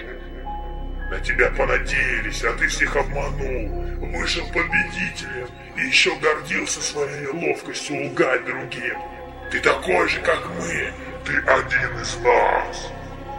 На тебя понадеялись, а ты всех обманул, вышел победителем и еще гордился своей ловкостью лгать другим. Ты такой же, как мы, ты один из нас.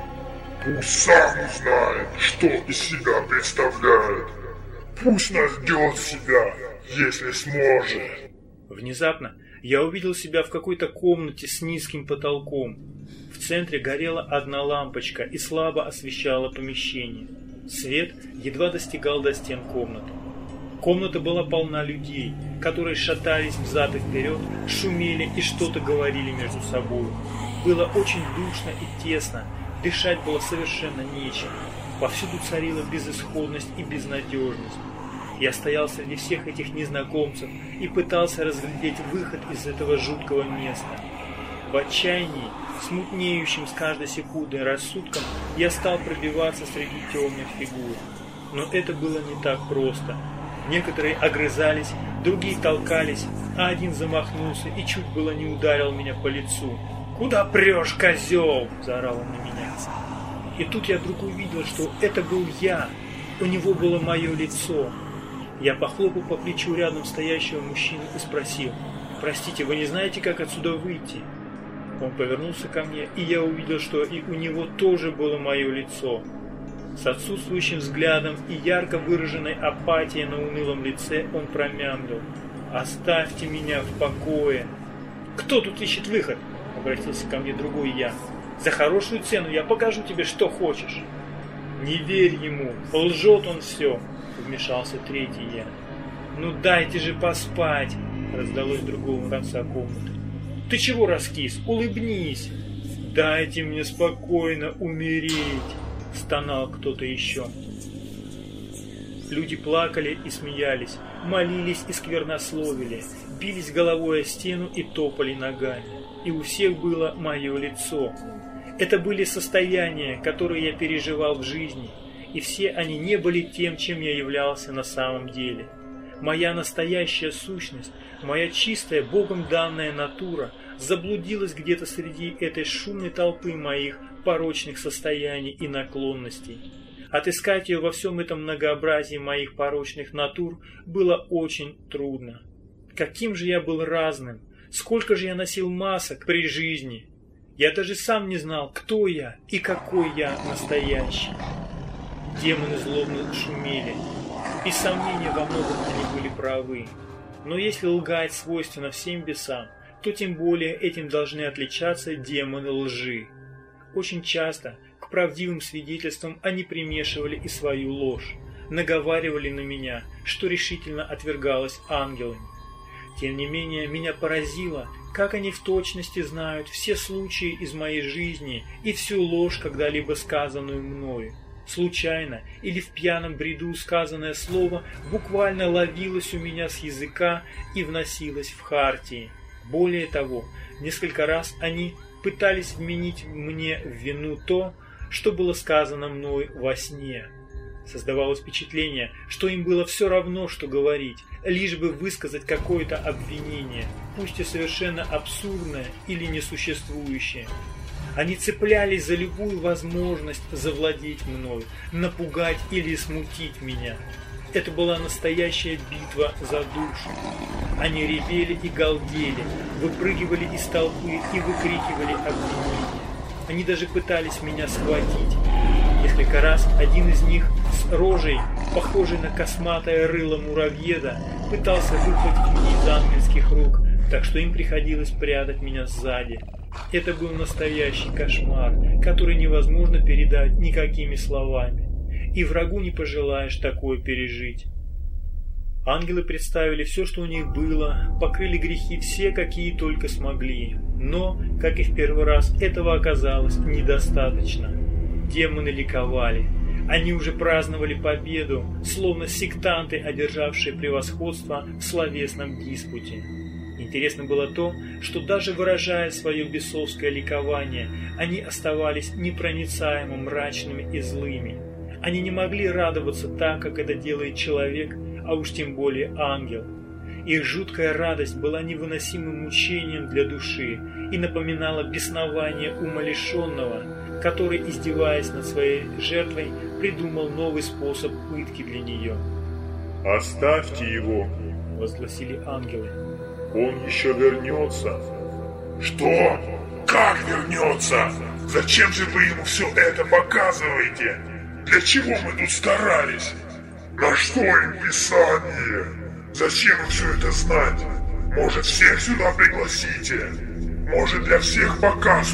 Пусть сам узнает, что из себя представляет. Пусть найдет себя, если сможет. Внезапно я увидел себя в какой-то комнате с низким потолком. В центре горела одна лампочка и слабо освещала помещение. Свет едва достигал до стен комнаты. Комната была полна людей, которые шатались взад и вперед, шумели и что-то говорили между собой. Было очень душно и тесно, дышать было совершенно нечем. Повсюду царила безысходность и безнадежность. Я стоял среди всех этих незнакомцев и пытался разглядеть выход из этого жуткого места. В отчаянии, смутнеющим с каждой секундой рассудком, я стал пробиваться среди темных фигур. Но это было не так просто. Некоторые огрызались, другие толкались, а один замахнулся и чуть было не ударил меня по лицу. «Куда прешь, козел?» – заорал он на меня. И тут я вдруг увидел, что это был я. У него было мое лицо. Я похлопал по плечу рядом стоящего мужчину и спросил: «Простите, вы не знаете, как отсюда выйти?» Он повернулся ко мне, и я увидел, что и у него тоже было мое лицо. С отсутствующим взглядом и ярко выраженной апатией на унылом лице он промямлил: «Оставьте меня в покое!» «Кто тут ищет выход?» — обратился ко мне другой я. «За хорошую цену я покажу тебе, что хочешь». «Не верь ему, лжет он все!» — вмешался третий я. «Ну дайте же поспать!» — раздалось с другого конца комнаты. «Ты чего раскис? Улыбнись!» «Дайте мне спокойно умереть!» — стонал кто-то еще. Люди плакали и смеялись, молились и сквернословили, бились головой о стену и топали ногами. И у всех было мое лицо. Это были состояния, которые я переживал в жизни, и все они не были тем, чем я являлся на самом деле. Моя настоящая сущность, моя чистая, Богом данная натура заблудилась где-то среди этой шумной толпы моих порочных состояний и наклонностей. Отыскать ее во всем этом многообразии моих порочных натур было очень трудно. Каким же я был разным, сколько же я носил масок при жизни. Я даже сам не знал, кто я и какой я настоящий. Демоны злобно шумели, и сомнения во многом они были правы. Но если лгать свойственно всем бесам, то тем более этим должны отличаться демоны лжи. Очень часто к правдивым свидетельствам они примешивали и свою ложь, наговаривали на меня, что решительно отвергалось ангелами. Тем не менее, меня поразило, как они в точности знают все случаи из моей жизни и всю ложь, когда-либо сказанную мною. Случайно или в пьяном бреду сказанное слово буквально ловилось у меня с языка и вносилось в хартии. Более того, несколько раз они пытались вменить мне в вину то, что было сказано мной во сне. Создавалось впечатление, что им было все равно, что говорить, лишь бы высказать какое-то обвинение, пусть и совершенно абсурдное или несуществующее. Они цеплялись за любую возможность завладеть мной, напугать или смутить меня. Это была настоящая битва за душу. Они ревели и галдели, выпрыгивали из толпы и выкрикивали обвинения. Они даже пытались меня схватить. Несколько раз один из них с рожей, похожей на косматое рыло муравьеда, пытался выхватить меня из ангельских рук, так что им приходилось прятать меня сзади. Это был настоящий кошмар, который невозможно передать никакими словами. И врагу не пожелаешь такое пережить. Ангелы представили все, что у них было, покрыли грехи все, какие только смогли. Но, как и в первый раз, этого оказалось недостаточно. Демоны ликовали. Они уже праздновали победу, словно сектанты, одержавшие превосходство в словесном диспуте. Интересно было то, что даже выражая свое бесовское ликование, они оставались непроницаемо мрачными и злыми. Они не могли радоваться так, как это делает человек, а уж тем более ангел. Их жуткая радость была невыносимым мучением для души и напоминала беснование умалишенного, который, издеваясь над своей жертвой, придумал новый способ пытки для нее. «Оставьте его!» — возгласили ангелы. «Он еще вернется!» «Что? Как вернется? Зачем же вы ему все это показываете? Для чего мы тут старались? На что им Писание? Зачем им все это знать? Может, всех сюда пригласите? Может, для всех показ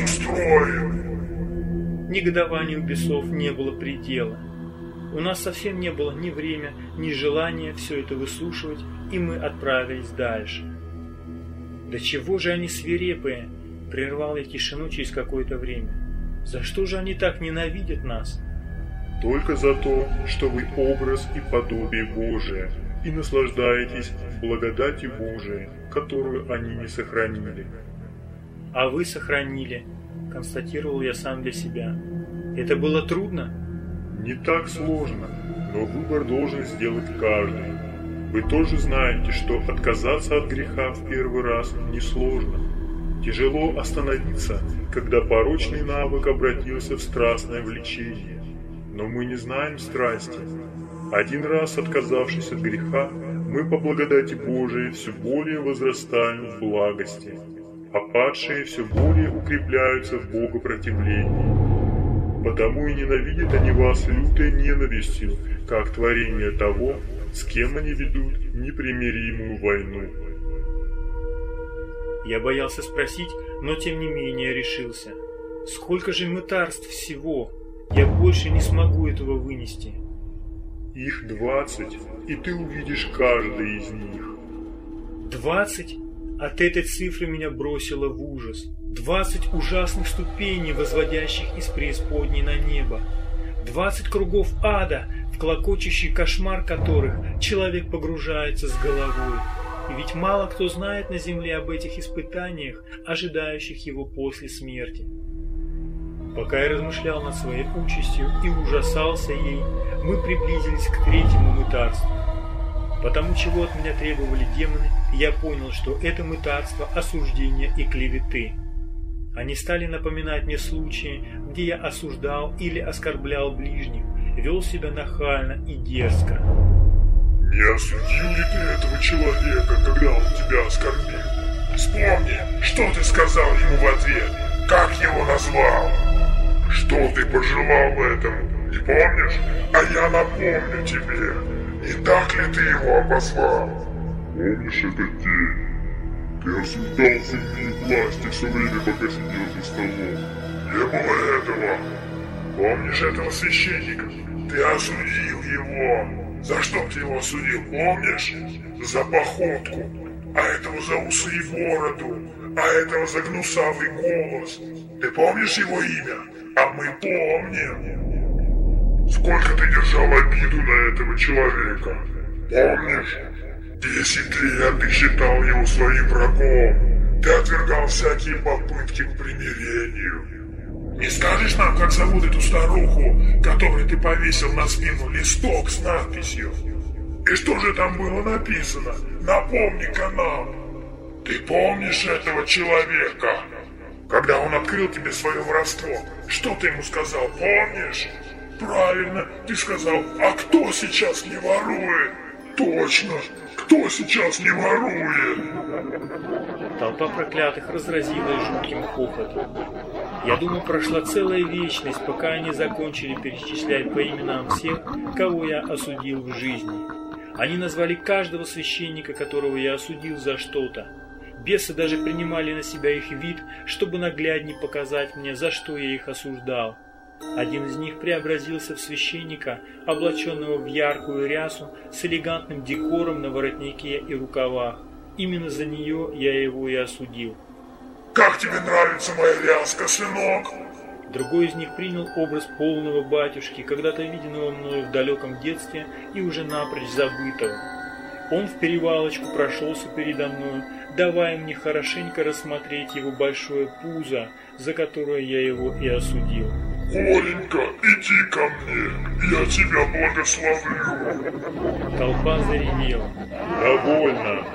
устроим?» Негодованию бесов не было предела. У нас совсем не было ни времени, ни желания все это выслушивать, и мы отправились дальше. «Да чего же они свирепые?» — прервал я тишину через какое-то время. «За что же они так ненавидят нас?» «Только за то, что вы образ и подобие Божие, и наслаждаетесь благодати Божией, которую они не сохранили». «А вы сохранили», — констатировал я сам для себя. «Это было трудно?» «Не так сложно, но выбор должен сделать каждый. Вы тоже знаете, что отказаться от греха в первый раз несложно. Тяжело остановиться, когда порочный навык обратился в страстное влечение. Но мы не знаем страсти. Один раз отказавшись от греха, мы по благодати Божией все более возрастаем в благости, а падшие все более укрепляются в богопротивлении. Потому и ненавидят они вас лютой ненавистью, как творение того, с кем они ведут непримиримую войну». Я боялся спросить, но тем не менее решился. «Сколько же мытарств всего? Я больше не смогу этого вынести». «Их двадцать, и ты увидишь каждый из них». «Двадцать?» От этой цифры меня бросило в ужас. Двадцать ужасных ступеней, возводящих из преисподней на небо. Двадцать кругов ада, в клокочущий кошмар которых человек погружается с головой. И ведь мало кто знает на земле об этих испытаниях, ожидающих его после смерти. Пока я размышлял над своей участью и ужасался ей, мы приблизились к третьему мытарству. Потому чего от меня требовали демоны, я понял, что это мытарство осуждения и клеветы. Они стали напоминать мне случаи, где я осуждал или оскорблял ближних, вел себя нахально и дерзко. «Не осудил ли ты этого человека, когда он тебя оскорбил? Вспомни, что ты сказал ему в ответ, как его назвал? Что ты пожелал этому, не помнишь? А я напомню тебе, не так ли ты его обозвал? Помнишь этот день? Ты осуждал земли и власти все время, пока сидел за столом. Не было этого. Помнишь этого священника? Ты осудил его. За что ты его осудил, помнишь? За походку. а этого за усы и бороду, а этого за гнусавый голос. Ты помнишь его имя? А мы помним. Сколько ты держал обиду на этого человека? Помнишь? Десять лет ты считал его своим врагом. Ты отвергал всякие попытки к примирению. Не скажешь нам, как зовут эту старуху, которой ты повесил на спину листок с надписью? И что же там было написано? Напомни-ка нам. Ты помнишь этого человека? Когда он открыл тебе свое воровство, что ты ему сказал, помнишь? Правильно, ты сказал, а кто сейчас не ворует? Точно, кто сейчас не ворует? Толпа проклятых разразилась жутким хохотом. Я думаю, прошла целая вечность, пока они закончили перечислять по именам всех, кого я осудил в жизни. Они назвали каждого священника, которого я осудил за что-то. Бесы даже принимали на себя их вид, чтобы нагляднее показать мне, за что я их осуждал. Один из них преобразился в священника, облаченного в яркую рясу с элегантным декором на воротнике и рукавах. Именно за нее я его и осудил. «Как тебе нравится моя ряска, сынок?» Другой из них принял образ полного батюшки, когда-то виденного мною в далеком детстве и уже напрочь забытого. Он в перевалочку прошелся передо мною, давая мне хорошенько рассмотреть его большое пузо, за которое я его и осудил. «Коленька, иди ко мне, я тебя благословлю!» Толпа заревела. «Довольно!»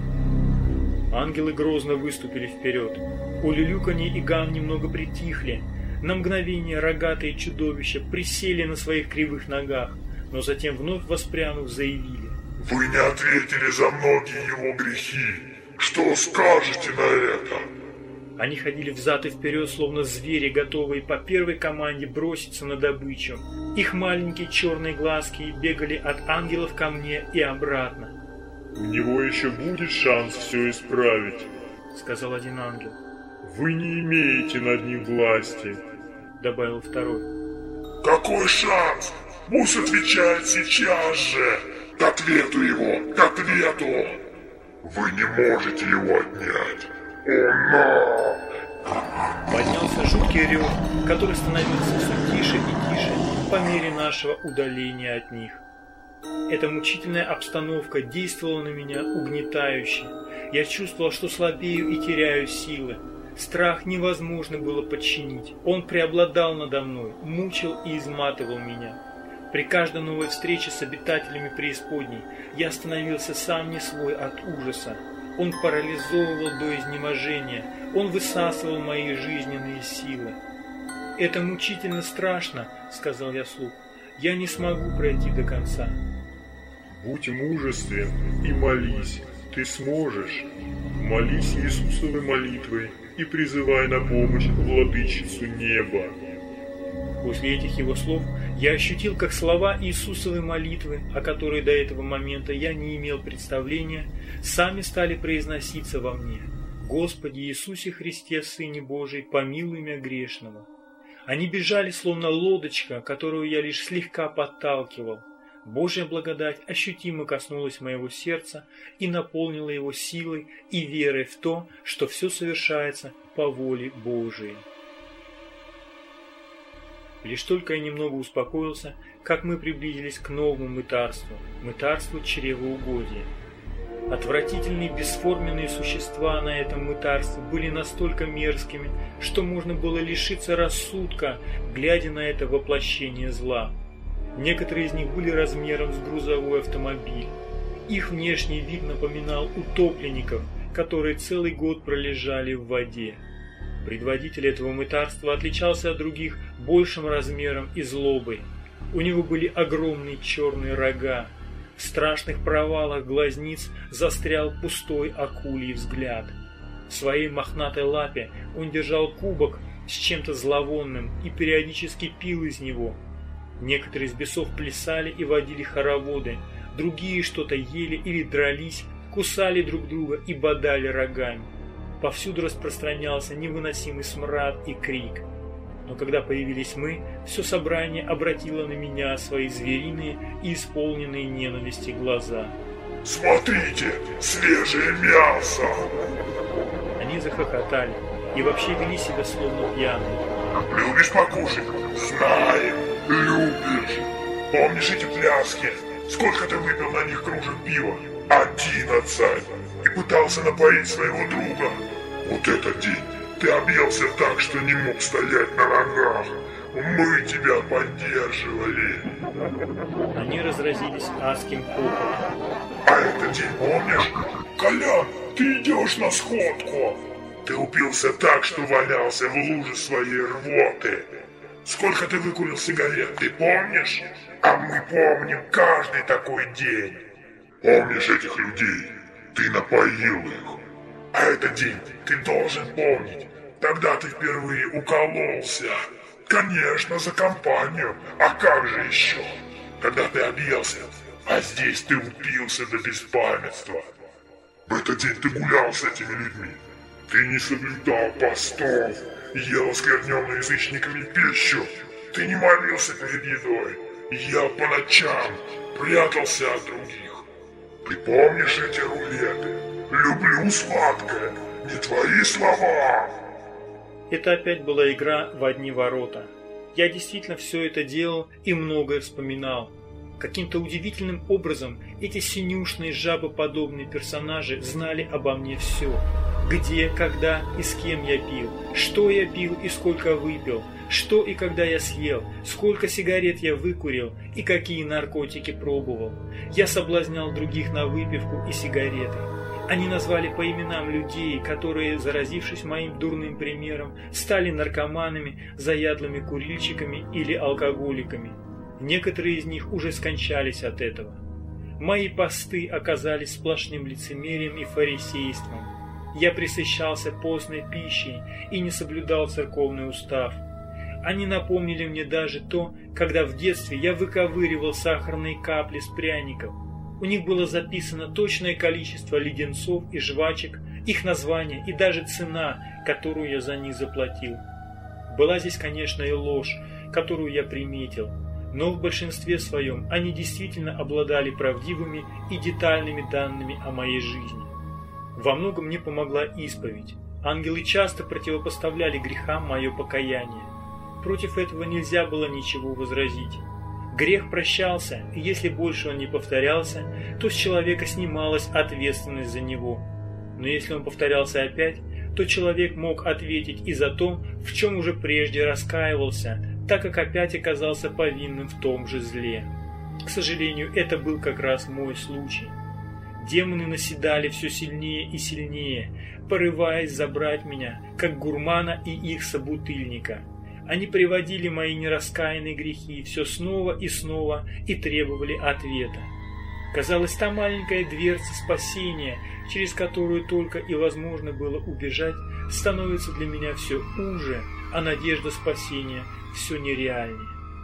Ангелы грозно выступили вперед. Улюлюканье и гам немного притихли. На мгновение рогатые чудовища присели на своих кривых ногах, но затем вновь воспрянув заявили. «Вы не ответили за многие его грехи. Что скажете на это?» Они ходили взад и вперед, словно звери, готовые по первой команде броситься на добычу. Их маленькие черные глазки бегали от ангелов ко мне и обратно. «У него еще будет шанс все исправить», — сказал один ангел. «Вы не имеете над ним власти», — добавил второй. «Какой шанс? Пусть отвечает сейчас же! К ответу его! К ответу! Вы не можете его отнять! Он Поднялся жуткий рев, который становился все тише и тише по мере нашего удаления от них. Эта мучительная обстановка действовала на меня угнетающе. Я чувствовал, что слабею и теряю силы. Страх невозможно было подчинить. Он преобладал надо мной, мучил и изматывал меня. При каждой новой встрече с обитателями преисподней я становился сам не свой от ужаса. Он парализовывал до изнеможения, он высасывал мои жизненные силы. «Это мучительно страшно», — сказал я вслух. «Я не смогу пройти до конца». «Будь мужествен и молись, ты сможешь. Молись Иисусовой молитвой и призывай на помощь Владычицу Неба». После этих его слов я ощутил, как слова Иисусовой молитвы, о которой до этого момента я не имел представления, сами стали произноситься во мне. «Господи Иисусе Христе, Сыне Божий, помилуй меня грешного». Они бежали, словно лодочка, которую я лишь слегка подталкивал. Божья благодать ощутимо коснулась моего сердца и наполнила его силой и верой в то, что все совершается по воле Божией. Лишь только я немного успокоился, как мы приблизились к новому мытарству, мытарству чревоугодия. Отвратительные бесформенные существа на этом мытарстве были настолько мерзкими, что можно было лишиться рассудка, глядя на это воплощение зла. Некоторые из них были размером с грузовой автомобиль. Их внешний вид напоминал утопленников, которые целый год пролежали в воде. Предводитель этого мытарства отличался от других большим размером и злобой. У него были огромные черные рога. В страшных провалах глазниц застрял пустой акулий взгляд. В своей мохнатой лапе он держал кубок с чем-то зловонным и периодически пил из него. Некоторые из бесов плясали и водили хороводы, другие что-то ели или дрались, кусали друг друга и бодали рогами. Повсюду распространялся невыносимый смрад и крик. Но когда появились мы, все собрание обратило на меня свои звериные и исполненные ненависти глаза. Смотрите, свежее мясо! Они захохотали и вообще вели себя словно пьяные. Любишь покушать? Знаем, любишь. Помнишь эти пляски? Сколько ты выпил на них кружек пива? Одиннадцать. И пытался напоить своего друга. Вот этот день ты объелся так, что не мог стоять на ногах. Мы тебя поддерживали. Они разразились адским хохотом. А этот день помнишь? Колян, ты идешь на сходку. Ты упился так, что валялся в луже своей рвоты. Сколько ты выкурил сигарет, ты помнишь? А мы помним каждый такой день. Помнишь этих людей? Ты напоил их. А этот день ты должен помнить. Тогда ты впервые укололся. Конечно, за компанию. А как же еще? Когда ты объелся, а здесь ты упился до беспамятства. В этот день ты гулял с этими людьми. Ты не соблюдал постов, ел оскверненную язычниками пищу. Ты не молился перед едой, ел по ночам, прятался от других. Ты помнишь эти рулеты? Люблю сладкое, не твои слова. Это опять была игра в одни ворота. Я действительно все это делал и многое вспоминал. Каким-то удивительным образом эти синюшные жабоподобные персонажи знали обо мне все. Где, когда и с кем я пил, что я пил и сколько выпил, что и когда я съел, сколько сигарет я выкурил и какие наркотики пробовал. Я соблазнял других на выпивку и сигареты. Они назвали по именам людей, которые, заразившись моим дурным примером, стали наркоманами, заядлыми курильщиками или алкоголиками. Некоторые из них уже скончались от этого. Мои посты оказались сплошным лицемерием и фарисейством. Я пресыщался постной пищей и не соблюдал церковный устав. Они напомнили мне даже то, когда в детстве я выковыривал сахарные капли с пряников. У них было записано точное количество леденцов и жвачек, их название и даже цена, которую я за них заплатил. Была здесь, конечно, и ложь, которую я приметил, но в большинстве своем они действительно обладали правдивыми и детальными данными о моей жизни. Во многом мне помогла исповедь. Ангелы часто противопоставляли грехам мое покаяние. Против этого нельзя было ничего возразить. Грех прощался, и если больше он не повторялся, то с человека снималась ответственность за него. Но если он повторялся опять, то человек мог ответить и за то, в чем уже прежде раскаивался, так как опять оказался повинным в том же зле. К сожалению, это был как раз мой случай. Демоны наседали все сильнее и сильнее, порываясь забрать меня, как гурмана и их собутыльника. Они приводили мои нераскаянные грехи все снова и снова и требовали ответа. Казалось, та маленькая дверца спасения, через которую только и возможно было убежать, становится для меня все уже, а надежда спасения все нереальнее.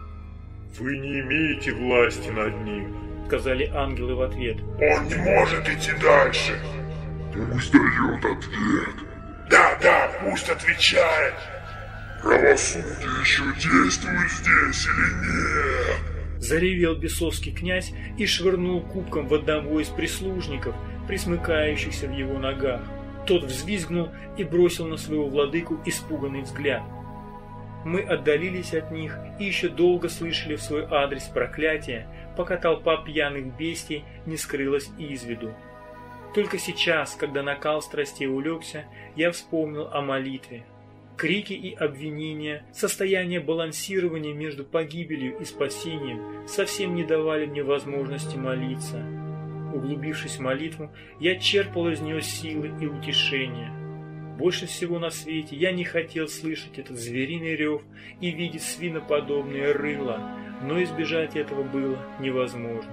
«Вы не имеете власти над ним», — сказали ангелы в ответ. «Он не может идти дальше». «Пусть дает ответ». «Да, да, пусть отвечает». «Правосудие еще действует здесь или нет?» Заревел бесовский князь и швырнул кубком в одного из прислужников, присмыкающихся в его ногах. Тот взвизгнул и бросил на своего владыку испуганный взгляд. Мы отдалились от них и еще долго слышали в свой адрес проклятия, пока толпа пьяных бестий не скрылась из виду. Только сейчас, когда накал страстей улегся, я вспомнил о молитве. Крики и обвинения, состояние балансирования между погибелью и спасением совсем не давали мне возможности молиться. Углубившись в молитву, я черпал из нее силы и утешения. Больше всего на свете я не хотел слышать этот звериный рев и видеть свиноподобные рыла, но избежать этого было невозможно.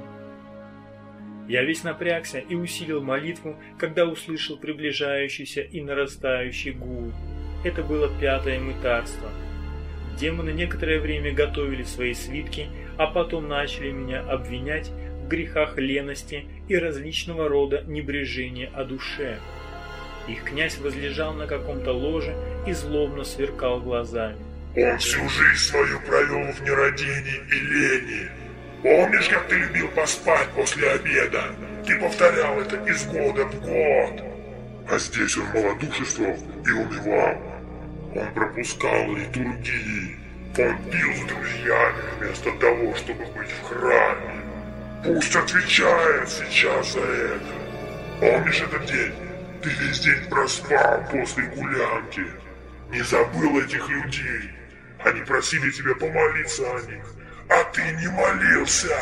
Я весь напрягся и усилил молитву, когда услышал приближающийся и нарастающий гул. Это было пятое мытарство. Демоны некоторое время готовили свои свитки, а потом начали меня обвинять в грехах лености и различного рода небрежения о душе. Их князь возлежал на каком-то ложе и злобно сверкал глазами. «Он всю жизнь свою провел в нерадении и лени. Помнишь, как ты любил поспать после обеда? Ты повторял это из года в год. А здесь он малодушествовал и унывал. Он пропускал литургии. Он пил с друзьями вместо того, чтобы быть в храме. Пусть отвечает сейчас за это. Помнишь этот день? Ты весь день проспал после гулянки. Не забыл этих людей. Они просили тебя помолиться о них, а ты не молился.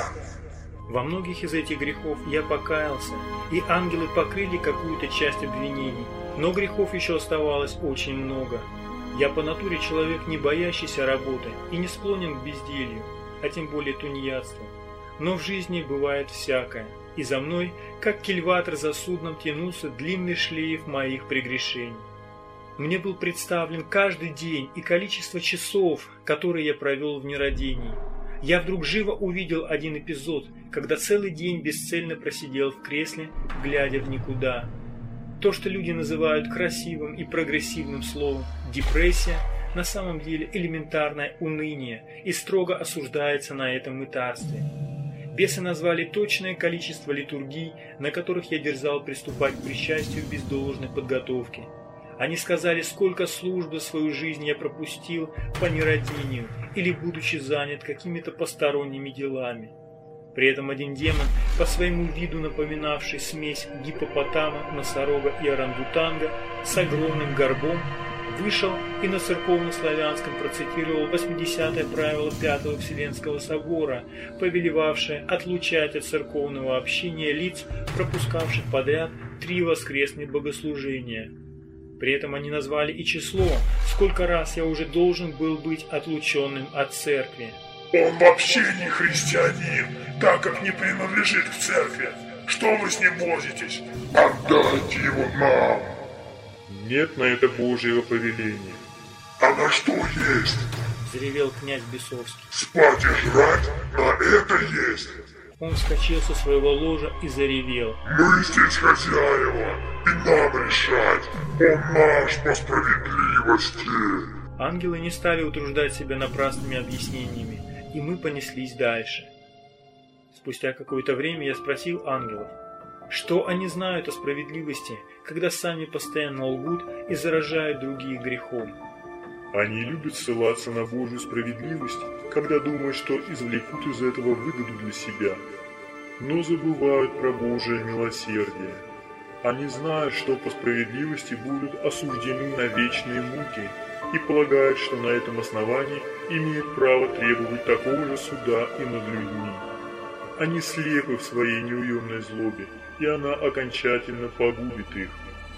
Во многих из этих грехов я покаялся, и ангелы покрыли какую-то часть обвинений, но грехов еще оставалось очень много. Я по натуре человек, не боящийся работы и не склонен к безделью, а тем более тунеядству. Но в жизни бывает всякое, и за мной, как кильватор за судном, тянулся длинный шлейф моих прегрешений. Мне был представлен каждый день и количество часов, которые я провел в нерадении. Я вдруг живо увидел один эпизод, когда целый день бесцельно просидел в кресле, глядя в никуда. То, что люди называют красивым и прогрессивным словом «депрессия», на самом деле элементарное уныние и строго осуждается на этом мытарстве. Бесы назвали точное количество литургий, на которых я дерзал приступать к причастию без должной подготовки. Они сказали, сколько службы в свою жизнь я пропустил по нерадению или будучи занят какими-то посторонними делами. При этом один демон, по своему виду напоминавший смесь гиппопотама, носорога и орангутанга, с огромным горбом, вышел и на церковно-славянском процитировал восьмидесятое правило Пятого Вселенского собора, повелевавшее отлучать от церковного общения лиц, пропускавших подряд три воскресные богослужения. При этом они назвали и число, сколько раз я уже должен был быть отлученным от церкви. Он вообще не христианин, так как не принадлежит к церкви. Что вы с ним возитесь? Отдайте его нам. Нет на это Божьего повеления. А на что есть? Заревел князь Бесовский. Спать и жрать? На это есть. Он вскочил со своего ложа и заревел. Мы здесь хозяева, и нам решать. Он наш по справедливости. Ангелы не стали утруждать себя напрасными объяснениями, и мы понеслись дальше. Спустя какое-то время я спросил ангелов, что они знают о справедливости, когда сами постоянно лгут и заражают других грехом. Они любят ссылаться на Божью справедливость, когда думают, что извлекут из этого выгоду для себя, но забывают про Божие милосердие. Они знают, что по справедливости будут осуждены на вечные муки, и полагают, что на этом основании имеют право требовать такого же суда и над людьми. Они слепы в своей неуемной злобе, и она окончательно погубит их.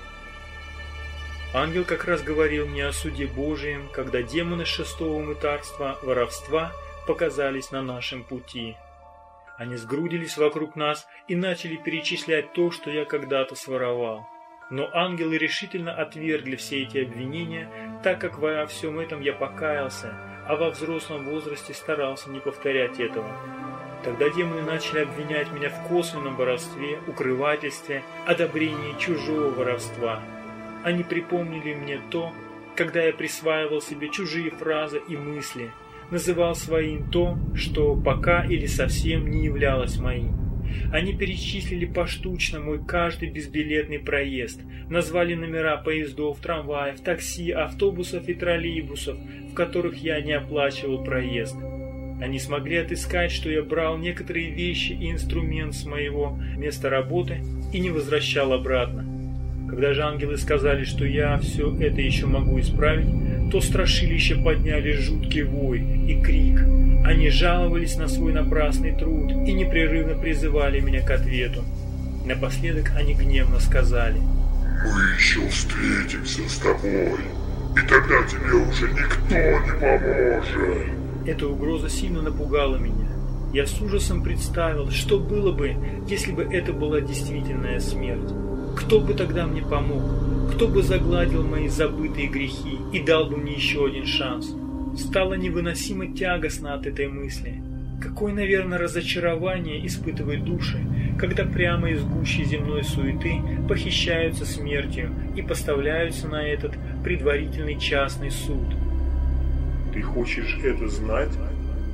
Ангел как раз говорил мне о суде Божием, когда демоны шестого мытарства, воровства, показались на нашем пути. Они сгрудились вокруг нас и начали перечислять то, что я когда-то своровал. Но ангелы решительно отвергли все эти обвинения, так как во всем этом я покаялся, а во взрослом возрасте старался не повторять этого. Тогда демоны начали обвинять меня в косвенном воровстве, укрывательстве, одобрении чужого воровства. Они припомнили мне то, когда я присваивал себе чужие фразы и мысли, называл своим то, что пока или совсем не являлось моим. Они перечислили поштучно мой каждый безбилетный проезд, назвали номера поездов, трамваев, такси, автобусов и троллейбусов, в которых я не оплачивал проезд. Они смогли отыскать, что я брал некоторые вещи и инструмент с моего места работы и не возвращал обратно. Когда же ангелы сказали, что я все это еще могу исправить, то страшилища подняли жуткий вой и крик. Они жаловались на свой напрасный труд и непрерывно призывали меня к ответу. Напоследок они гневно сказали: «Мы еще встретимся с тобой, и тогда тебе уже никто не поможет». Эта угроза сильно напугала меня. Я с ужасом представил, что было бы, если бы это была действительная смерть. Кто бы тогда мне помог? Кто бы загладил мои забытые грехи и дал бы мне еще один шанс? Стало невыносимо тягостно от этой мысли. Какое, наверное, разочарование испытывают души, когда прямо из гущи земной суеты похищаются смертью и поставляются на этот предварительный частный суд. Ты хочешь это знать?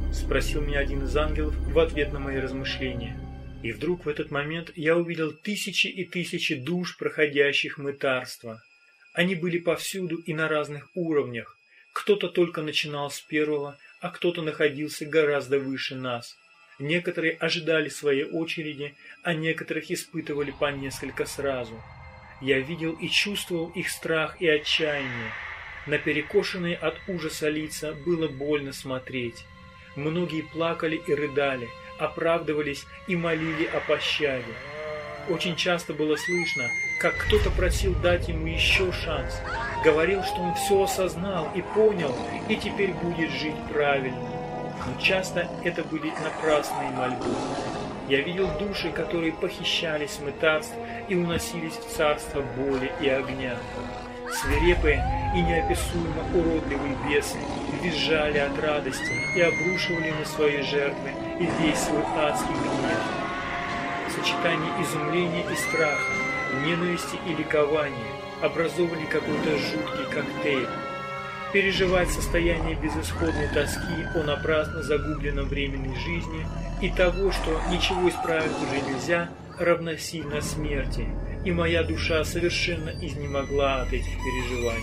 – спросил меня один из ангелов в ответ на мои размышления. И вдруг в этот момент я увидел тысячи и тысячи душ, проходящих мытарство. Они были повсюду и на разных уровнях. Кто-то только начинал с первого, а кто-то находился гораздо выше нас. Некоторые ожидали своей очереди, а некоторых испытывали по несколько сразу. Я видел и чувствовал их страх и отчаяние. На перекошенные от ужаса лица было больно смотреть. Многие плакали и рыдали, оправдывались и молили о пощаде. Очень часто было слышно, как кто-то просил дать ему еще шанс, говорил, что он все осознал и понял, и теперь будет жить правильно. Но часто это были напрасные мольбы. Я видел души, которые похищались с мытарств и уносились в царство боли и огня. Свирепые и неописуемо уродливые бесы визжали от радости и обрушивали на свои жертвы и весь свой адский гнев. Сочетание изумления и страха, ненависти и ликования образовывали какой-то жуткий коктейль. Переживать состояние безысходной тоски о напрасно загубленном временной жизни и того, что ничего исправить уже нельзя, равносильно смерти, и моя душа совершенно изнемогла от этих переживаний.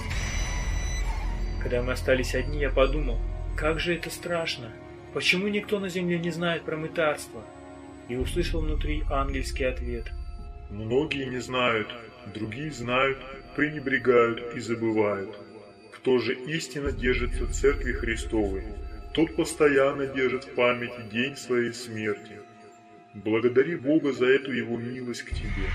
Когда мы остались одни, я подумал, как же это страшно, почему никто на земле не знает про мытарство? И услышал внутри ангельский ответ. Многие не знают, другие знают, пренебрегают и забывают. Кто же истинно держится Церкви Христовой, тот постоянно держит в памяти день своей смерти. Благодари Бога за эту Его милость к тебе.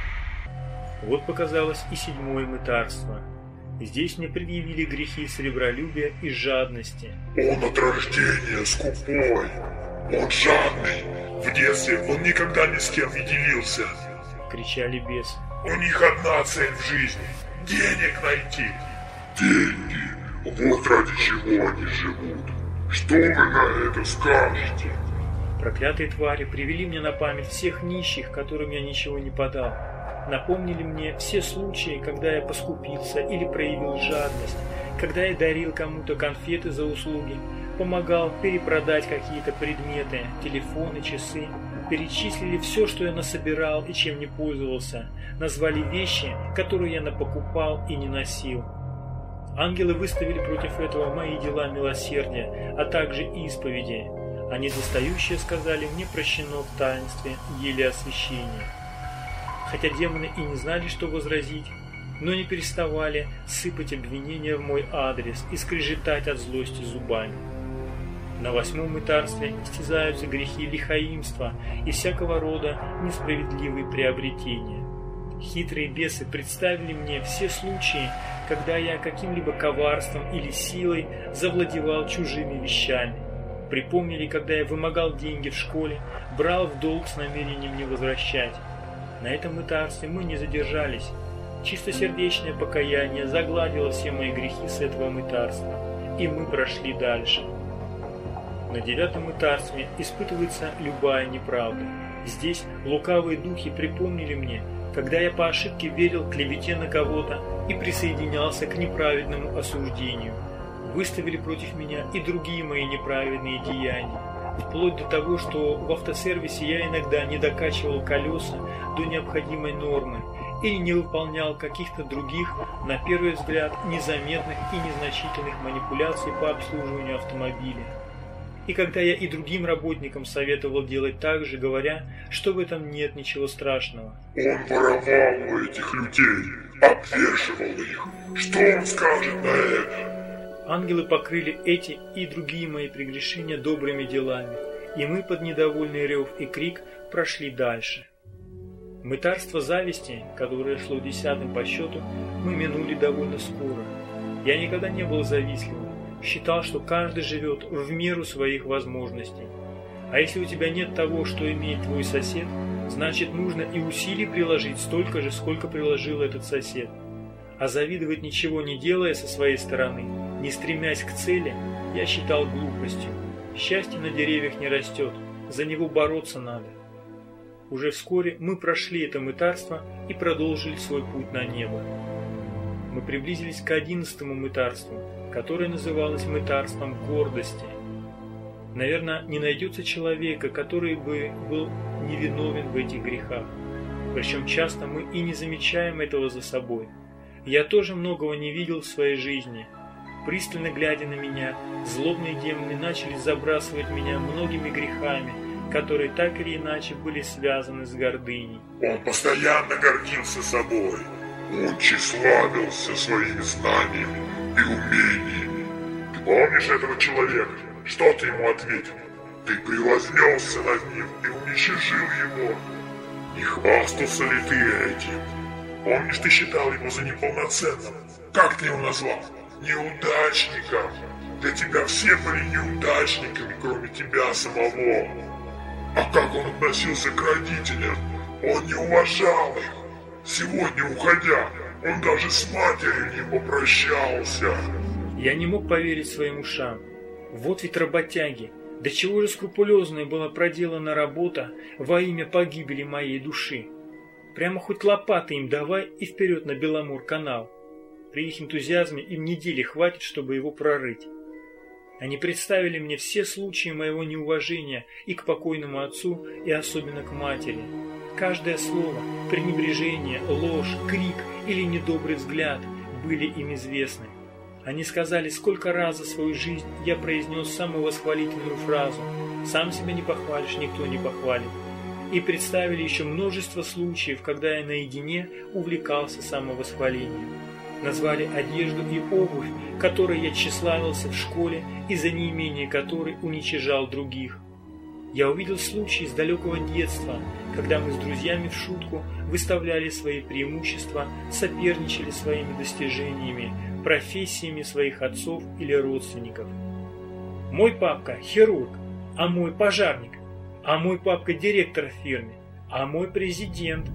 Вот показалось и седьмое мытарство. Здесь мне предъявили грехи сребролюбия и жадности. Он от рождения скупой, он жадный. В детстве он никогда ни с кем не делился. Кричали бесы. У них одна цель в жизни – денег найти. Деньги, вот ради чего они живут. Что вы на это скажете? Проклятые твари привели мне на память всех нищих, которым я ничего не подал. Напомнили мне все случаи, когда я поскупился или проявил жадность, когда я дарил кому-то конфеты за услуги, помогал перепродать какие-то предметы, телефоны, часы. Перечислили все, что я насобирал и чем не пользовался, назвали вещи, которые я напокупал и не носил. Ангелы выставили против этого мои дела милосердия, а также исповеди. А недостающее, сказали, мне прощено в таинстве еле освящения. Хотя демоны и не знали, что возразить, но не переставали сыпать обвинения в мой адрес и скрежетать от злости зубами. На восьмом мытарстве истязаются грехи лихаимства и всякого рода несправедливые приобретения. Хитрые бесы представили мне все случаи, когда я каким-либо коварством или силой завладевал чужими вещами. Припомнили, когда я вымогал деньги в школе, брал в долг с намерением не возвращать. На этом мытарстве мы не задержались. Чистосердечное покаяние загладило все мои грехи с этого мытарства, и мы прошли дальше. На девятом мытарстве испытывается любая неправда. Здесь лукавые духи припомнили мне, когда я по ошибке верил клевете на кого-то и присоединялся к неправедному осуждению. Выставили против меня и другие мои неправедные деяния, вплоть до того, что в автосервисе я иногда не докачивал колеса до необходимой нормы или не выполнял каких-то других, на первый взгляд, незаметных и незначительных манипуляций по обслуживанию автомобиля. И когда я и другим работникам советовал делать так же, говоря, что в этом нет ничего страшного. Он воровал у этих людей, обвешивал их. Что он скажет на это? Ангелы покрыли эти и другие мои прегрешения добрыми делами, и мы под недовольный рев и крик прошли дальше. Мытарство зависти, которое шло десятым по счету, мы минули довольно скоро. Я никогда не был завистливым. Считал, что каждый живет в меру своих возможностей. А если у тебя нет того, что имеет твой сосед, значит нужно и усилий приложить столько же, сколько приложил этот сосед. А завидовать ничего не делая со своей стороны, не стремясь к цели, я считал глупостью. Счастье на деревьях не растет, за него бороться надо. Уже вскоре мы прошли это мытарство и продолжили свой путь на небо. Мы приблизились к одиннадцатому мытарству, которое называлось мытарством гордости. Наверное, не найдется человека, который бы был невиновен в этих грехах. Причем часто мы и не замечаем этого за собой. Я тоже многого не видел в своей жизни. Пристально глядя на меня, злобные демоны начали забрасывать меня многими грехами, которые так или иначе были связаны с гордыней. Он постоянно гордился собой. Он тщеславился своими знаниями и умениями. Ты помнишь этого человека? Что ты ему ответил? Ты превознесся над ним и уничижил его. Не хвастался ли ты этим? Помнишь, ты считал его за неполноценным? Как ты его назвал? Неудачником. Для тебя все были неудачниками, кроме тебя самого. А как он относился к родителям? Он не уважал их. Сегодня, уходя, он даже с матерью не попрощался. Я не мог поверить своим ушам. Вот ведь работяги. До чего же скрупулезной была проделана работа во имя погибели моей души. Прямо хоть лопаты им давай и вперед на Беломор-канал. При их энтузиазме им недели хватит, чтобы его прорыть. Они представили мне все случаи моего неуважения и к покойному отцу, и особенно к матери. Каждое слово, пренебрежение, ложь, крик или недобрый взгляд были им известны. Они сказали, сколько раз за свою жизнь я произнес самую восхвалительную фразу «Сам себя не похвалишь, никто не похвалит». И представили еще множество случаев, когда я наедине увлекался самовосхвалением. Назвали одежду и обувь, которой я тщеславился в школе и за неимение которой уничижал других. Я увидел случаи с далекого детства, когда мы с друзьями в шутку выставляли свои преимущества, соперничали своими достижениями, профессиями своих отцов или родственников. Мой папка – хирург, а мой пожарник, а мой папка – директор в фирме, а мой президент.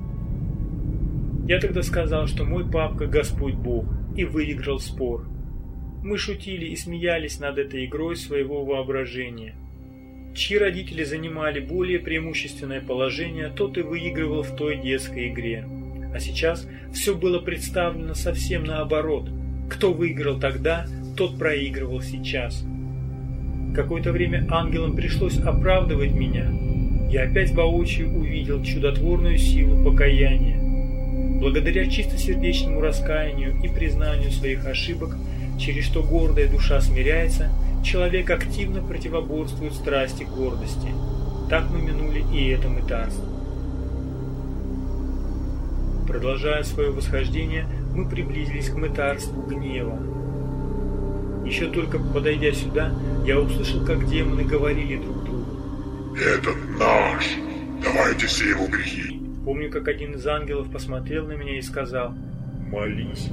Я тогда сказал, что мой папка – Господь Бог, и выиграл спор. Мы шутили и смеялись над этой игрой своего воображения. Чьи родители занимали более преимущественное положение, тот и выигрывал в той детской игре. А сейчас все было представлено совсем наоборот. Кто выиграл тогда, тот проигрывал сейчас. Какое-то время ангелам пришлось оправдывать меня. Я опять воочию увидел чудотворную силу покаяния. Благодаря чистосердечному раскаянию и признанию своих ошибок, через что гордая душа смиряется, человек активно противоборствует страсти гордости. Так мы минули и это мытарство. Продолжая свое восхождение, мы приблизились к мытарству гнева. Еще только подойдя сюда, я услышал, как демоны говорили друг другу. «Этот наш! Давайте все его грехи!» Помню, как один из ангелов посмотрел на меня и сказал: «Молись».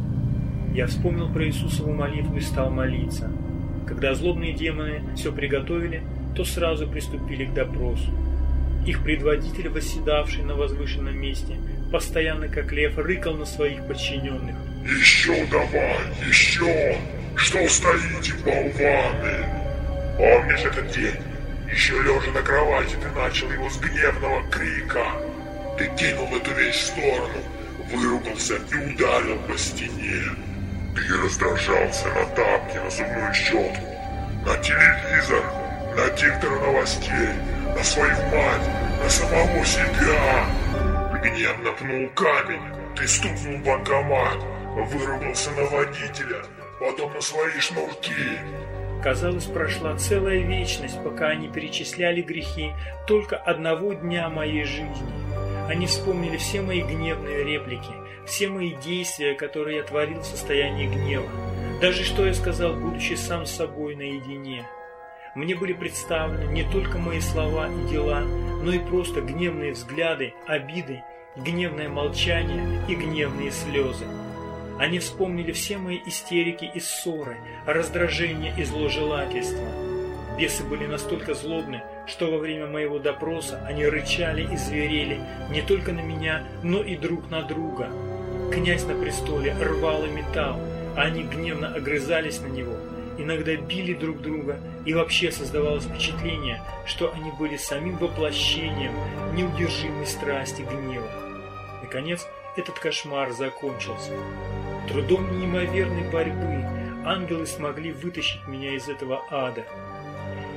Я вспомнил про Иисусову молитву и стал молиться. Когда злобные демоны все приготовили, то сразу приступили к допросу. Их предводитель, восседавший на возвышенном месте, постоянно как лев рыкал на своих подчиненных. «Еще давай, еще! Что стоите, болваны? Помнишь этот день? Еще лежа на кровати ты начал его с гневного крика. Ты кинул эту вещь в сторону, выругался и ударил по стене. Ты раздражался на тапки, на зубную щетку, на телевизор, на диктора новостей, на свою мать, на самого себя. Ты гневно пнул камень, ты стукнул в банкомат, выругался на водителя, потом на свои шнурки». Казалось, прошла целая вечность, пока они перечисляли грехи только одного дня моей жизни. Они вспомнили все мои гневные реплики, все мои действия, которые я творил в состоянии гнева, даже что я сказал, будучи сам с собой наедине. Мне были представлены не только мои слова и дела, но и просто гневные взгляды, обиды, гневное молчание и гневные слезы. Они вспомнили все мои истерики и ссоры, раздражение и зложелательство. Бесы были настолько злобны, что во время моего допроса они рычали и зверели не только на меня, но и друг на друга. Князь на престоле рвал и металл, а они гневно огрызались на него, иногда били друг друга, и вообще создавалось впечатление, что они были самим воплощением неудержимой страсти гнева. Наконец, этот кошмар закончился. Трудом неимоверной борьбы ангелы смогли вытащить меня из этого ада.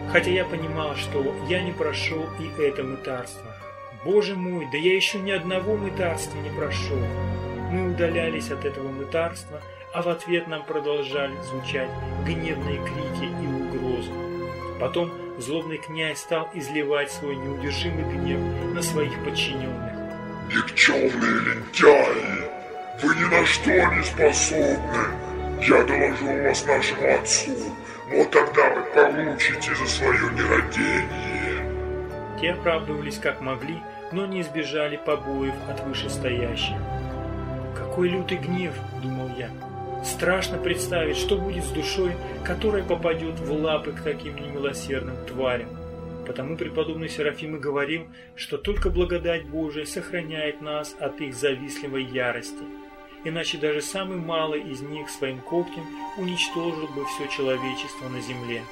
хотя я понимал, что я не прошел и это мытарство. Боже мой, да я еще ни одного мытарства не прошел. Мы удалялись от этого мытарства, а в ответ нам продолжали звучать гневные крики и угрозы. Потом злобный князь стал изливать свой неудержимый гнев на своих подчиненных. «Никчемные лентяи! Вы ни на что не способны! Я доложу вас нашему отцу, вот тогда вы получите за свое нерадение!» Те оправдывались как могли, но не избежали побоев от вышестоящих. «Какой лютый гнев!» – думал я. «Страшно представить, что будет с душой, которая попадет в лапы к таким немилосердным тварям». Потому преподобный Серафим и говорил, что только благодать Божия сохраняет нас от их завистливой ярости. Иначе даже самый малый из них своим когтем уничтожил бы все человечество на земле.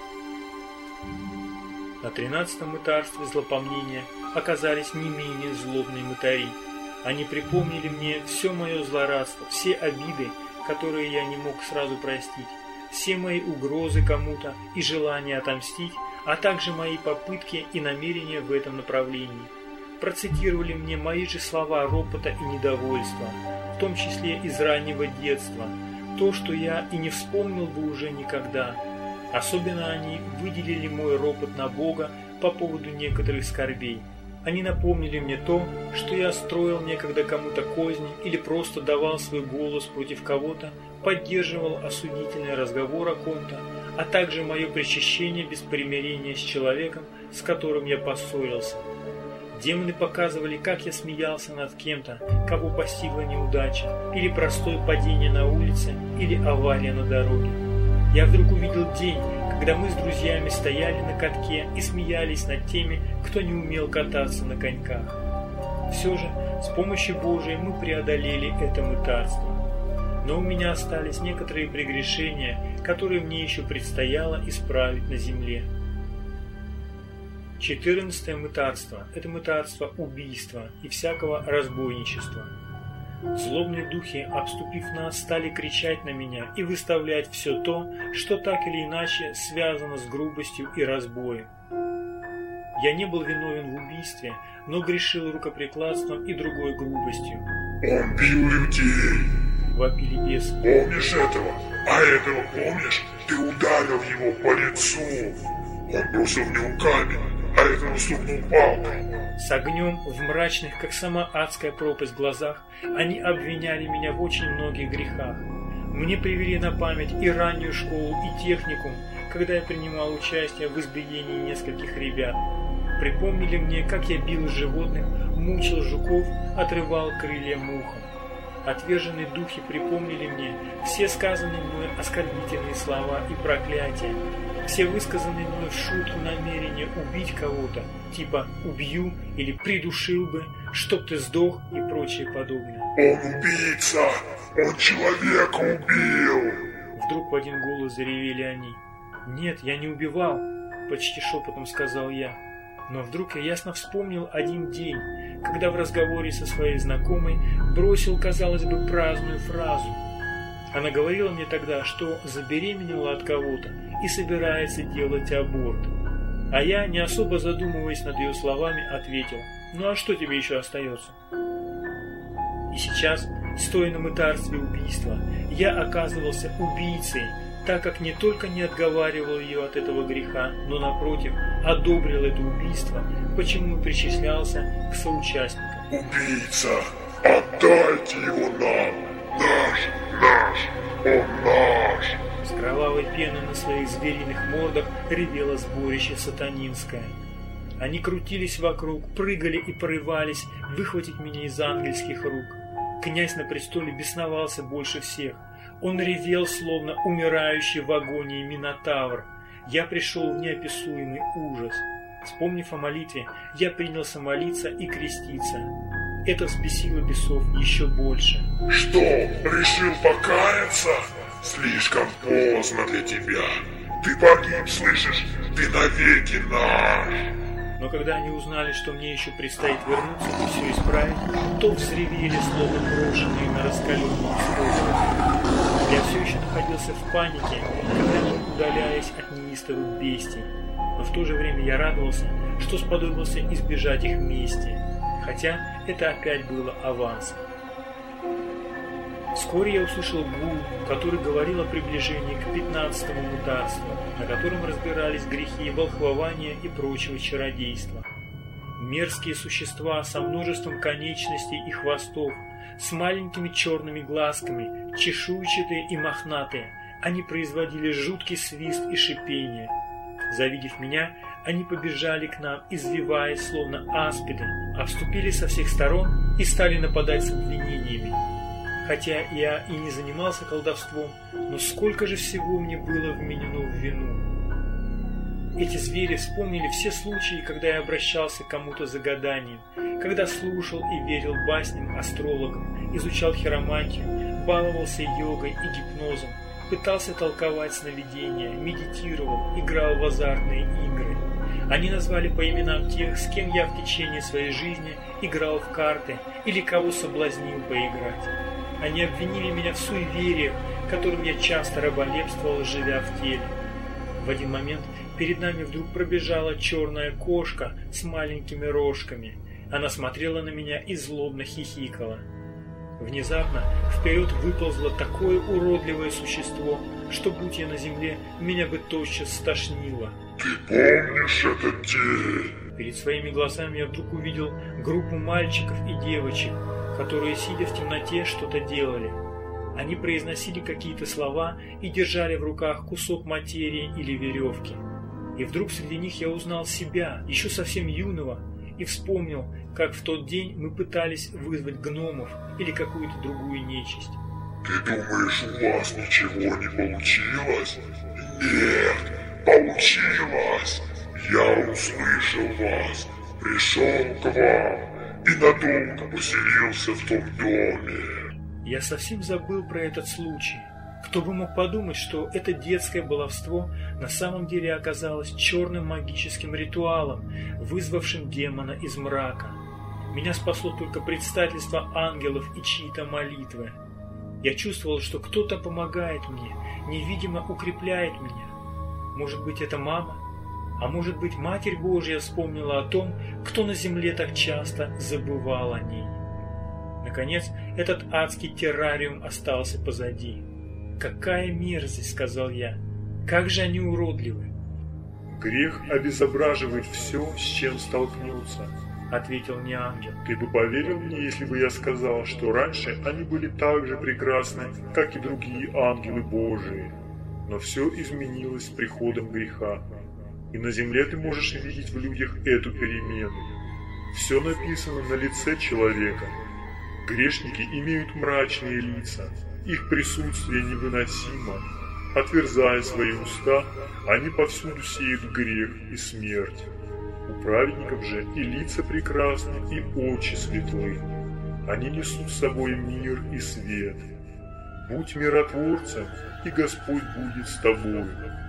На тринадцатом мытарстве злопомнения оказались не менее злобные мытари. Они припомнили мне все мое злорадство, все обиды, которые я не мог сразу простить, все мои угрозы кому-то и желание отомстить, а также мои попытки и намерения в этом направлении. Процитировали мне мои же слова ропота и недовольства, в том числе из раннего детства, то, что я и не вспомнил бы уже никогда. Особенно они выделили мой ропот на Бога по поводу некоторых скорбей. Они напомнили мне то, что я строил некогда кому-то козни или просто давал свой голос против кого-то, поддерживал осудительный разговор о ком-то, а также мое причащение без примирения с человеком, с которым я поссорился. Демоны показывали, как я смеялся над кем-то, кого постигла неудача, или простое падение на улице, или авария на дороге. Я вдруг увидел день, когда мы с друзьями стояли на катке и смеялись над теми, кто не умел кататься на коньках. Все же, с помощью Божией мы преодолели это мытарство. Но у меня остались некоторые прегрешения, которые мне еще предстояло исправить на земле. Четырнадцатое мытарство – это мытарство убийства и всякого разбойничества. Злобные духи, обступив нас, стали кричать на меня и выставлять все то, что так или иначе связано с грубостью и разбоем. Я не был виновен в убийстве, но грешил рукоприкладством и другой грубостью. «Он бил людей!» – вопили бесы. «Помнишь этого? А этого помнишь? Ты ударил его по лицу! Он бросил в него камень, а этого стукнул палкой!» С огнем в мрачных, как сама адская пропасть, глазах они обвиняли меня в очень многих грехах. Мне привели на память и раннюю школу, и техникум, когда я принимал участие в избиении нескольких ребят. Припомнили мне, как я бил животных, мучил жуков, отрывал крылья мухам. Отверженные духи припомнили мне все сказанные мной оскорбительные слова и проклятия, все высказанные мной в шутку намерения убить кого-то, типа «убью» или «придушил бы», «чтоб ты сдох» и прочее подобное. «Он убийца! Он человека убил!» Вдруг в один голос заревели они. «Нет, я не убивал», — почти шепотом сказал я. Но вдруг я ясно вспомнил один день, когда в разговоре со своей знакомой бросил, казалось бы, праздную фразу. Она говорила мне тогда, что забеременела от кого-то и собирается делать аборт. А я, не особо задумываясь над ее словами, ответил: «Ну а что тебе еще остается?» И сейчас, стоя на мытарстве убийства, я оказывался убийцей, так как не только не отговаривал ее от этого греха, но, напротив, одобрил это убийство, почему и причислялся к соучастникам. «Убийца! Отдайте его нам! Наш! Наш! Он наш!» С кровавой пеной на своих звериных мордах ревело сборище сатанинское. Они крутились вокруг, прыгали и порывались выхватить меня из ангельских рук. Князь на престоле бесновался больше всех. Он ревел, словно умирающий в агонии минотавр. Я пришел в неописуемый ужас. Вспомнив о молитве, я принялся молиться и креститься. Это взбесило бесов еще больше. «Что, решил покаяться? Слишком поздно для тебя. Ты погиб, слышишь? Ты навеки наш!» Но когда они узнали, что мне еще предстоит вернуться и все исправить, то взревели, словно брошенные на раскаленные сковороды. Я все еще находился в панике, когда они удалялись от неистовых бестий. но в то же время я радовался, что сподобился избежать их мести, хотя это опять было авансом. Вскоре я услышал гул, который говорил о приближении к пятнадцатому мытарству, на котором разбирались грехи волхвования и прочего чародейства. Мерзкие существа со множеством конечностей и хвостов, с маленькими черными глазками, чешуйчатые и мохнатые, они производили жуткий свист и шипение. Завидев меня, они побежали к нам, извиваясь, словно аспиды, обступили со всех сторон и стали нападать с обвинениями. Хотя я и не занимался колдовством, но сколько же всего мне было вменено в вину. Эти звери вспомнили все случаи, когда я обращался к кому-то за гаданием, когда слушал и верил басням астрологам, изучал хиромантию, баловался йогой и гипнозом, пытался толковать сновидения, медитировал, играл в азартные игры. Они назвали по именам тех, с кем я в течение своей жизни играл в карты или кого соблазнил поиграть. Они обвинили меня в суевериях, которым я часто раболепствовал, живя в теле. В один момент перед нами вдруг пробежала черная кошка с маленькими рожками. Она смотрела на меня и злобно хихикала. Внезапно вперед выползло такое уродливое существо, что, будь я на земле, меня бы тотчас стошнило. «Ты помнишь этот день?» Перед своими глазами я вдруг увидел группу мальчиков и девочек, которые, сидя в темноте, что-то делали. Они произносили какие-то слова и держали в руках кусок материи или веревки. И вдруг среди них я узнал себя, еще совсем юного, и вспомнил, как в тот день мы пытались вызвать гномов или какую-то другую нечисть. «Ты думаешь, у вас ничего не получилось?» «Нет, получилось! Я услышал вас, пришел к вам и надолго поселился в том доме». Я совсем забыл про этот случай. Кто бы мог подумать, что это детское баловство на самом деле оказалось черным магическим ритуалом, вызвавшим демона из мрака. Меня спасло только предстательство ангелов и чьи-то молитвы. Я чувствовал, что кто-то помогает мне, невидимо укрепляет меня. Может быть, это мама? А может быть, Матерь Божья вспомнила о том, кто на земле так часто забывал о ней. Наконец, этот адский террариум остался позади. «Какая мерзость!» — сказал я. «Как же они уродливы!» «Грех обезображивает все, с чем столкнется», — ответил мне ангел. «Ты бы поверил мне, если бы я сказал, что раньше они были так же прекрасны, как и другие ангелы Божии. Но все изменилось с приходом греха. И на земле ты можешь видеть в людях эту перемену. Все написано на лице человека. Грешники имеют мрачные лица, их присутствие невыносимо. Отверзая свои уста, они повсюду сеют грех и смерть. У праведников же и лица прекрасны, и очи светлы. Они несут с собой мир и свет. Будь миротворцем, и Господь будет с тобой».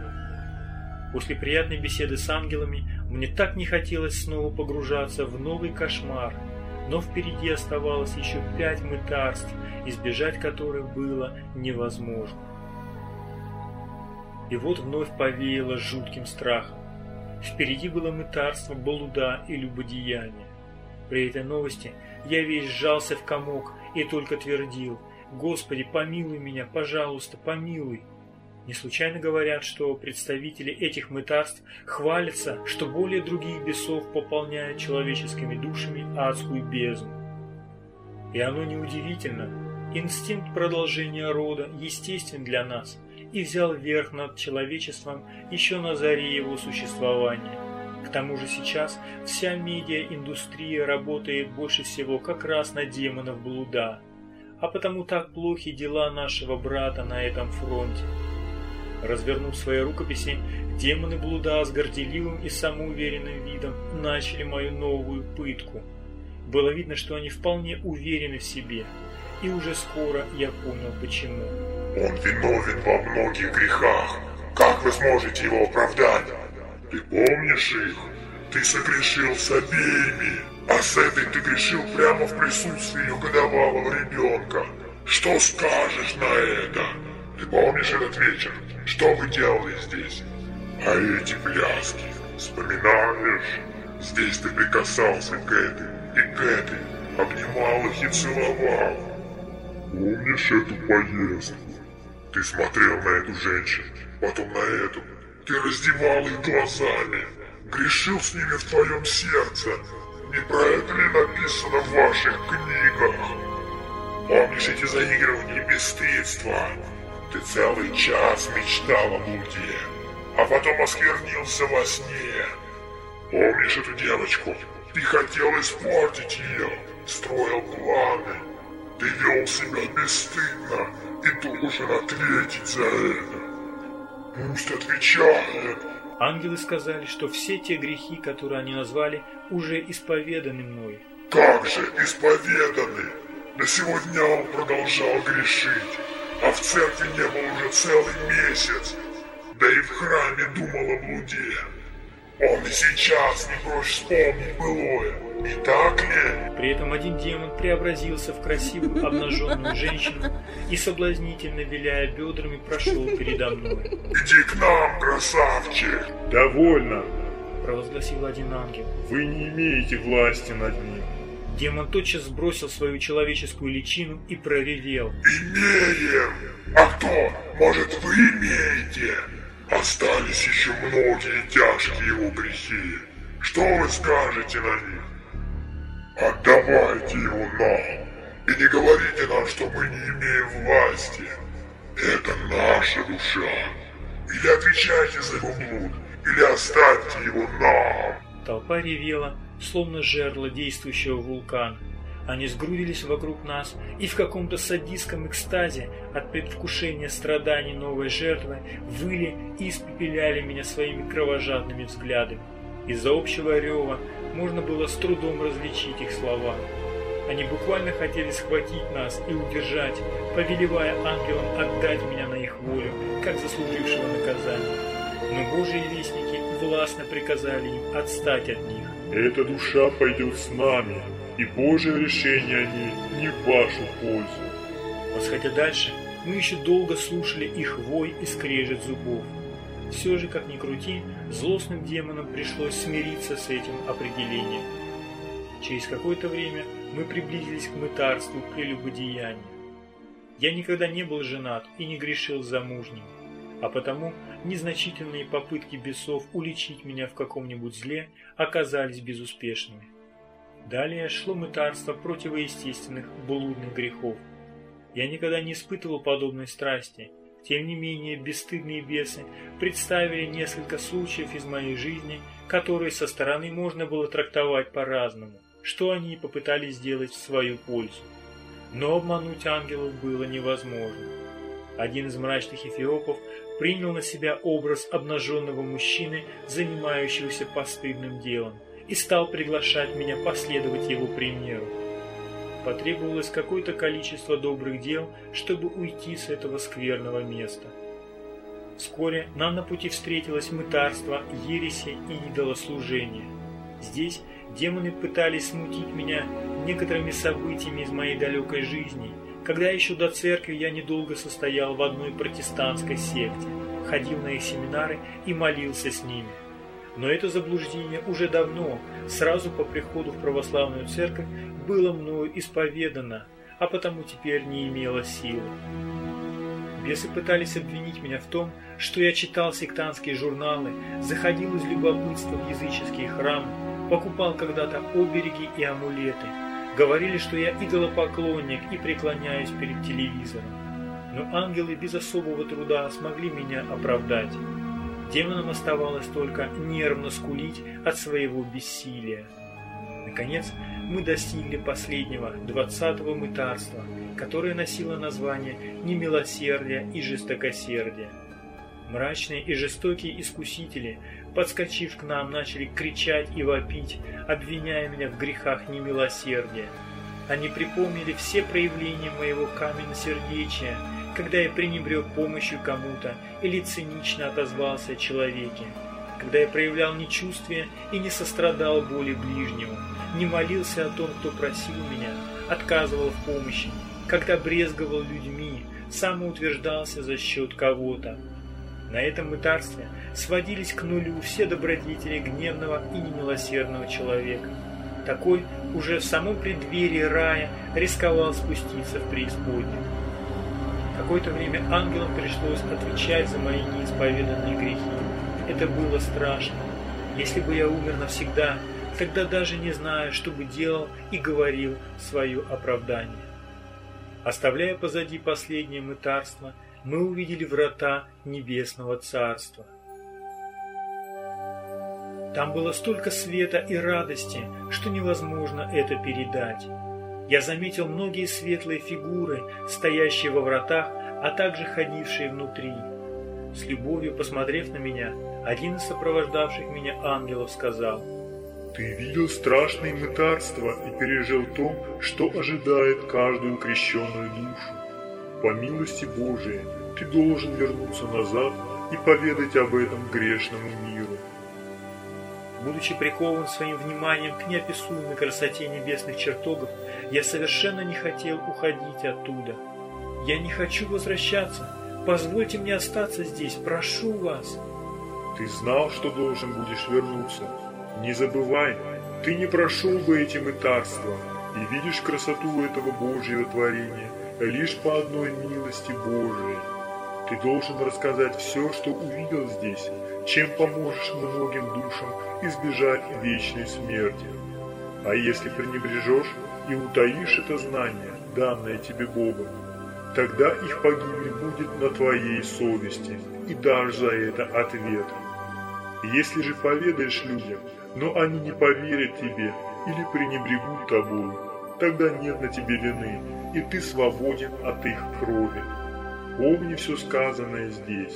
После приятной беседы с ангелами мне так не хотелось снова погружаться в новый кошмар, но впереди оставалось еще пять мытарств, избежать которых было невозможно. И вот вновь повеяло жутким страхом. Впереди было мытарство, блуда и любодеяния. При этой новости я весь сжался в комок и только твердил: «Господи, помилуй меня, пожалуйста, помилуй». Не случайно говорят, что представители этих мытарств хвалятся, что более других бесов пополняют человеческими душами адскую бездну. И оно неудивительно. Инстинкт продолжения рода естествен для нас и взял верх над человечеством еще на заре его существования. К тому же сейчас вся медиаиндустрия работает больше всего как раз на демонов блуда, а потому так плохи дела нашего брата на этом фронте. Развернув свои рукописи, демоны блуда с горделивым и самоуверенным видом начали мою новую пытку. Было видно, что они вполне уверены в себе, и уже скоро я понял, почему. «Он виновен во многих грехах. Как вы сможете его оправдать? Ты помнишь их? Ты согрешил с обеими, а с этой ты грешил прямо в присутствии годовалого ребенка. Что скажешь на это? Ты помнишь этот вечер? Что вы делали здесь? А эти пляски? Вспоминаешь? Здесь ты прикасался к этой и к этой, обнимал их и целовал. Помнишь эту поездку? Ты смотрел на эту женщину, потом на эту. Ты раздевал их глазами, грешил с ними в твоем сердце. Не про это ли написано в ваших книгах? Помнишь эти заигрывания бесстыдства? Ты целый час мечтал о блуде, а потом осквернился во сне. Помнишь эту девочку? Ты хотел испортить ее, строил планы. Ты вел себя бесстыдно и должен ответить за это. Пусть отвечает. Ангелы сказали, что все те грехи, которые они назвали, уже исповеданы мной. Как же исповеданы? До сегодня он продолжал грешить, а в церкви не был уже целый месяц. Да и в храме думал о блуде. Он и сейчас не прочь вспомнить былое, не так ли? При этом один демон преобразился в красивую обнаженную женщину и, соблазнительно виляя бедрами, прошел передо мной. Иди к нам, красавчик! Довольно! Провозгласил один ангел. Вы не имеете власти над ним. Демон тотчас сбросил свою человеческую личину и проревел. Имеем! А кто? Может, вы имеете? Остались еще многие тяжкие его грехи. Что вы скажете на них? Отдавайте его нам. И не говорите нам, что мы не имеем власти. Это наша душа. Или отвечайте за его блуд, или оставьте его нам. Толпа ревела, словно жерло действующего вулкана. Они сгрудились вокруг нас и в каком-то садистском экстазе от предвкушения страданий новой жертвы выли и испепеляли меня своими кровожадными взглядами. Из-за общего рева можно было с трудом различить их слова. Они буквально хотели схватить нас и удержать, повелевая ангелам отдать меня на их волю, как заслужившего наказания. Но Божьи вестники властно приказали им отстать от них. Эта душа пойдет с нами, и Божье решение о ней не в вашу пользу. Восходя дальше, мы еще долго слушали их вой и скрежет зубов. Все же, как ни крути, злостным демонам пришлось смириться с этим определением. Через какое-то время мы приблизились к мытарству прелюбодеяния. Я никогда не был женат и не грешил замужним, а потому незначительные попытки бесов уличить меня в каком-нибудь зле оказались безуспешными. Далее шло мытарство противоестественных блудных грехов. Я никогда не испытывал подобной страсти. Тем не менее, бесстыдные бесы представили несколько случаев из моей жизни, которые со стороны можно было трактовать по-разному, что они попытались сделать в свою пользу. Но обмануть ангелов было невозможно. Один из мрачных эфиопов принял на себя образ обнаженного мужчины, занимающегося постыдным делом, и стал приглашать меня последовать его примеру. Потребовалось какое-то количество добрых дел, чтобы уйти с этого скверного места. Вскоре нам на пути встретилось мытарство, ереси и идолослужение. Здесь демоны пытались смутить меня некоторыми событиями из моей далекой жизни, когда еще до церкви я недолго состоял в одной протестантской секте, ходил на их семинары и молился с ними. Но это заблуждение уже давно, сразу по приходу в православную церковь, было мною исповедано, а потому теперь не имело силы. Бесы пытались обвинить меня в том, что я читал сектантские журналы, заходил из любопытства в языческие храмы, покупал когда-то обереги и амулеты, говорили, что я идолопоклонник и преклоняюсь перед телевизором. Но ангелы без особого труда смогли меня оправдать. Демонам оставалось только нервно скулить от своего бессилия. Наконец, мы достигли последнего, двадцатого мытарства, которое носило название «Немилосердие и жестокосердие». Мрачные и жестокие искусители, подскочив к нам, начали кричать и вопить, обвиняя меня в грехах немилосердия. Они припомнили все проявления моего каменносердечия, когда я пренебрег помощью кому-то или цинично отозвался о человеке, когда я проявлял нечувствие и не сострадал боли ближнего, не молился о том, кто просил меня, отказывал в помощи, когда брезговал людьми, самоутверждался за счет кого-то. На этом мытарстве сводились к нулю все добродетели гневного и немилосердного человека. Такой уже в самом преддверии рая рисковал спуститься в преисподнюю. Какое-то время ангелам пришлось отвечать за мои неисповеданные грехи. Это было страшно. Если бы я умер навсегда, тогда даже не знаю, что бы делал и говорил свое оправдание. Оставляя позади последнее мытарство, мы увидели врата Небесного Царства. Там было столько света и радости, что невозможно это передать. Я заметил многие светлые фигуры, стоящие во вратах, а также ходившие внутри. С любовью посмотрев на меня, один из сопровождавших меня ангелов сказал: «Ты видел страшные мытарства и пережил то, что ожидает каждую крещенную душу. По милости Божией ты должен вернуться назад и поведать об этом грешному миру». Будучи прикован своим вниманием к неописуемой красоте небесных чертогов, я совершенно не хотел уходить оттуда. «Я не хочу возвращаться. Позвольте мне остаться здесь, прошу вас». «Ты знал, что должен будешь вернуться. Не забывай, ты не прошел бы эти мытарства и видишь красоту этого Божьего творения лишь по одной милости Божией. Ты должен рассказать все, что увидел здесь, чем поможешь многим душам избежать вечной смерти. А если пренебрежешь и утаишь это знание, данное тебе Богом, тогда их погибель будет на твоей совести, и дашь за это ответ. Если же поведаешь людям, но они не поверят тебе или пренебрегут тобою, тогда нет на тебе вины, и ты свободен от их крови. Помни все сказанное здесь».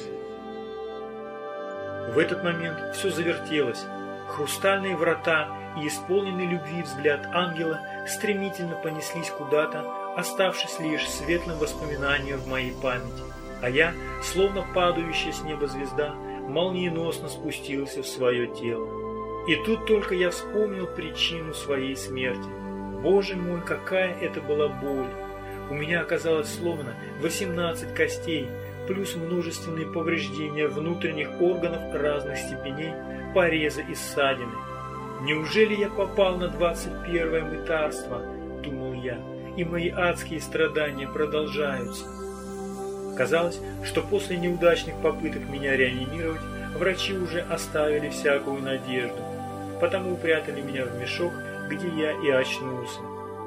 В этот момент все завертелось. Хрустальные врата и исполненный любви взгляд ангела стремительно понеслись куда-то, оставшись лишь светлым воспоминанием в моей памяти. А я, словно падающая с неба звезда, молниеносно спустился в свое тело. И тут только я вспомнил причину своей смерти. Боже мой, какая это была боль! У меня оказалось словно восемнадцать костей, плюс множественные повреждения внутренних органов разных степеней, порезы и ссадины. Неужели я попал на двадцать первое мытарство, думал я, и мои адские страдания продолжаются. Казалось, что после неудачных попыток меня реанимировать, врачи уже оставили всякую надежду, потому упрятали меня в мешок, где я и очнулся.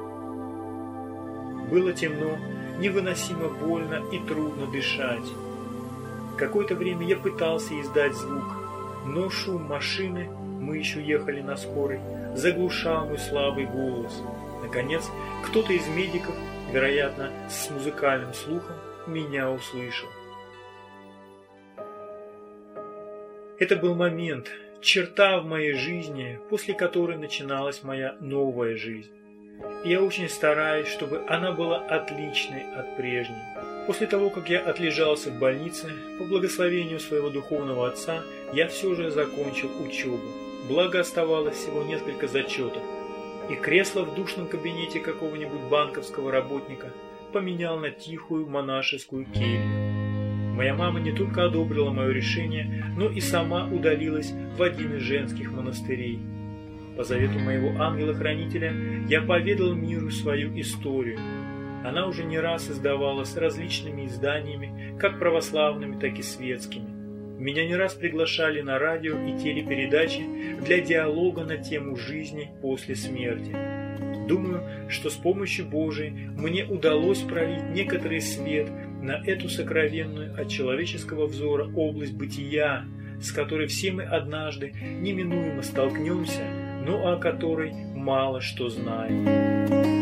Было темно, невыносимо больно и трудно дышать. Какое-то время я пытался издать звук, но шум машины, мы еще ехали на скорой, заглушал мой слабый голос. Наконец, кто-то из медиков, вероятно, с музыкальным слухом, меня услышал. Это был момент, черта в моей жизни, после которой начиналась моя новая жизнь. И я очень стараюсь, чтобы она была отличной от прежней. После того, как я отлежался в больнице, по благословению своего духовного отца, я все же закончил учебу. Благо оставалось всего несколько зачетов. И кресло в душном кабинете какого-нибудь банковского работника поменял на тихую монашескую келью. Моя мама не только одобрила мое решение, но и сама удалилась в один из женских монастырей. По завету моего ангела-хранителя я поведал миру свою историю. Она уже не раз издавалась различными изданиями, как православными, так и светскими. Меня не раз приглашали на радио и телепередачи для диалога на тему жизни после смерти. Думаю, что с помощью Божией мне удалось пролить некоторый свет на эту сокровенную от человеческого взора область бытия, с которой все мы однажды неминуемо столкнемся, но о которой мало что знаем.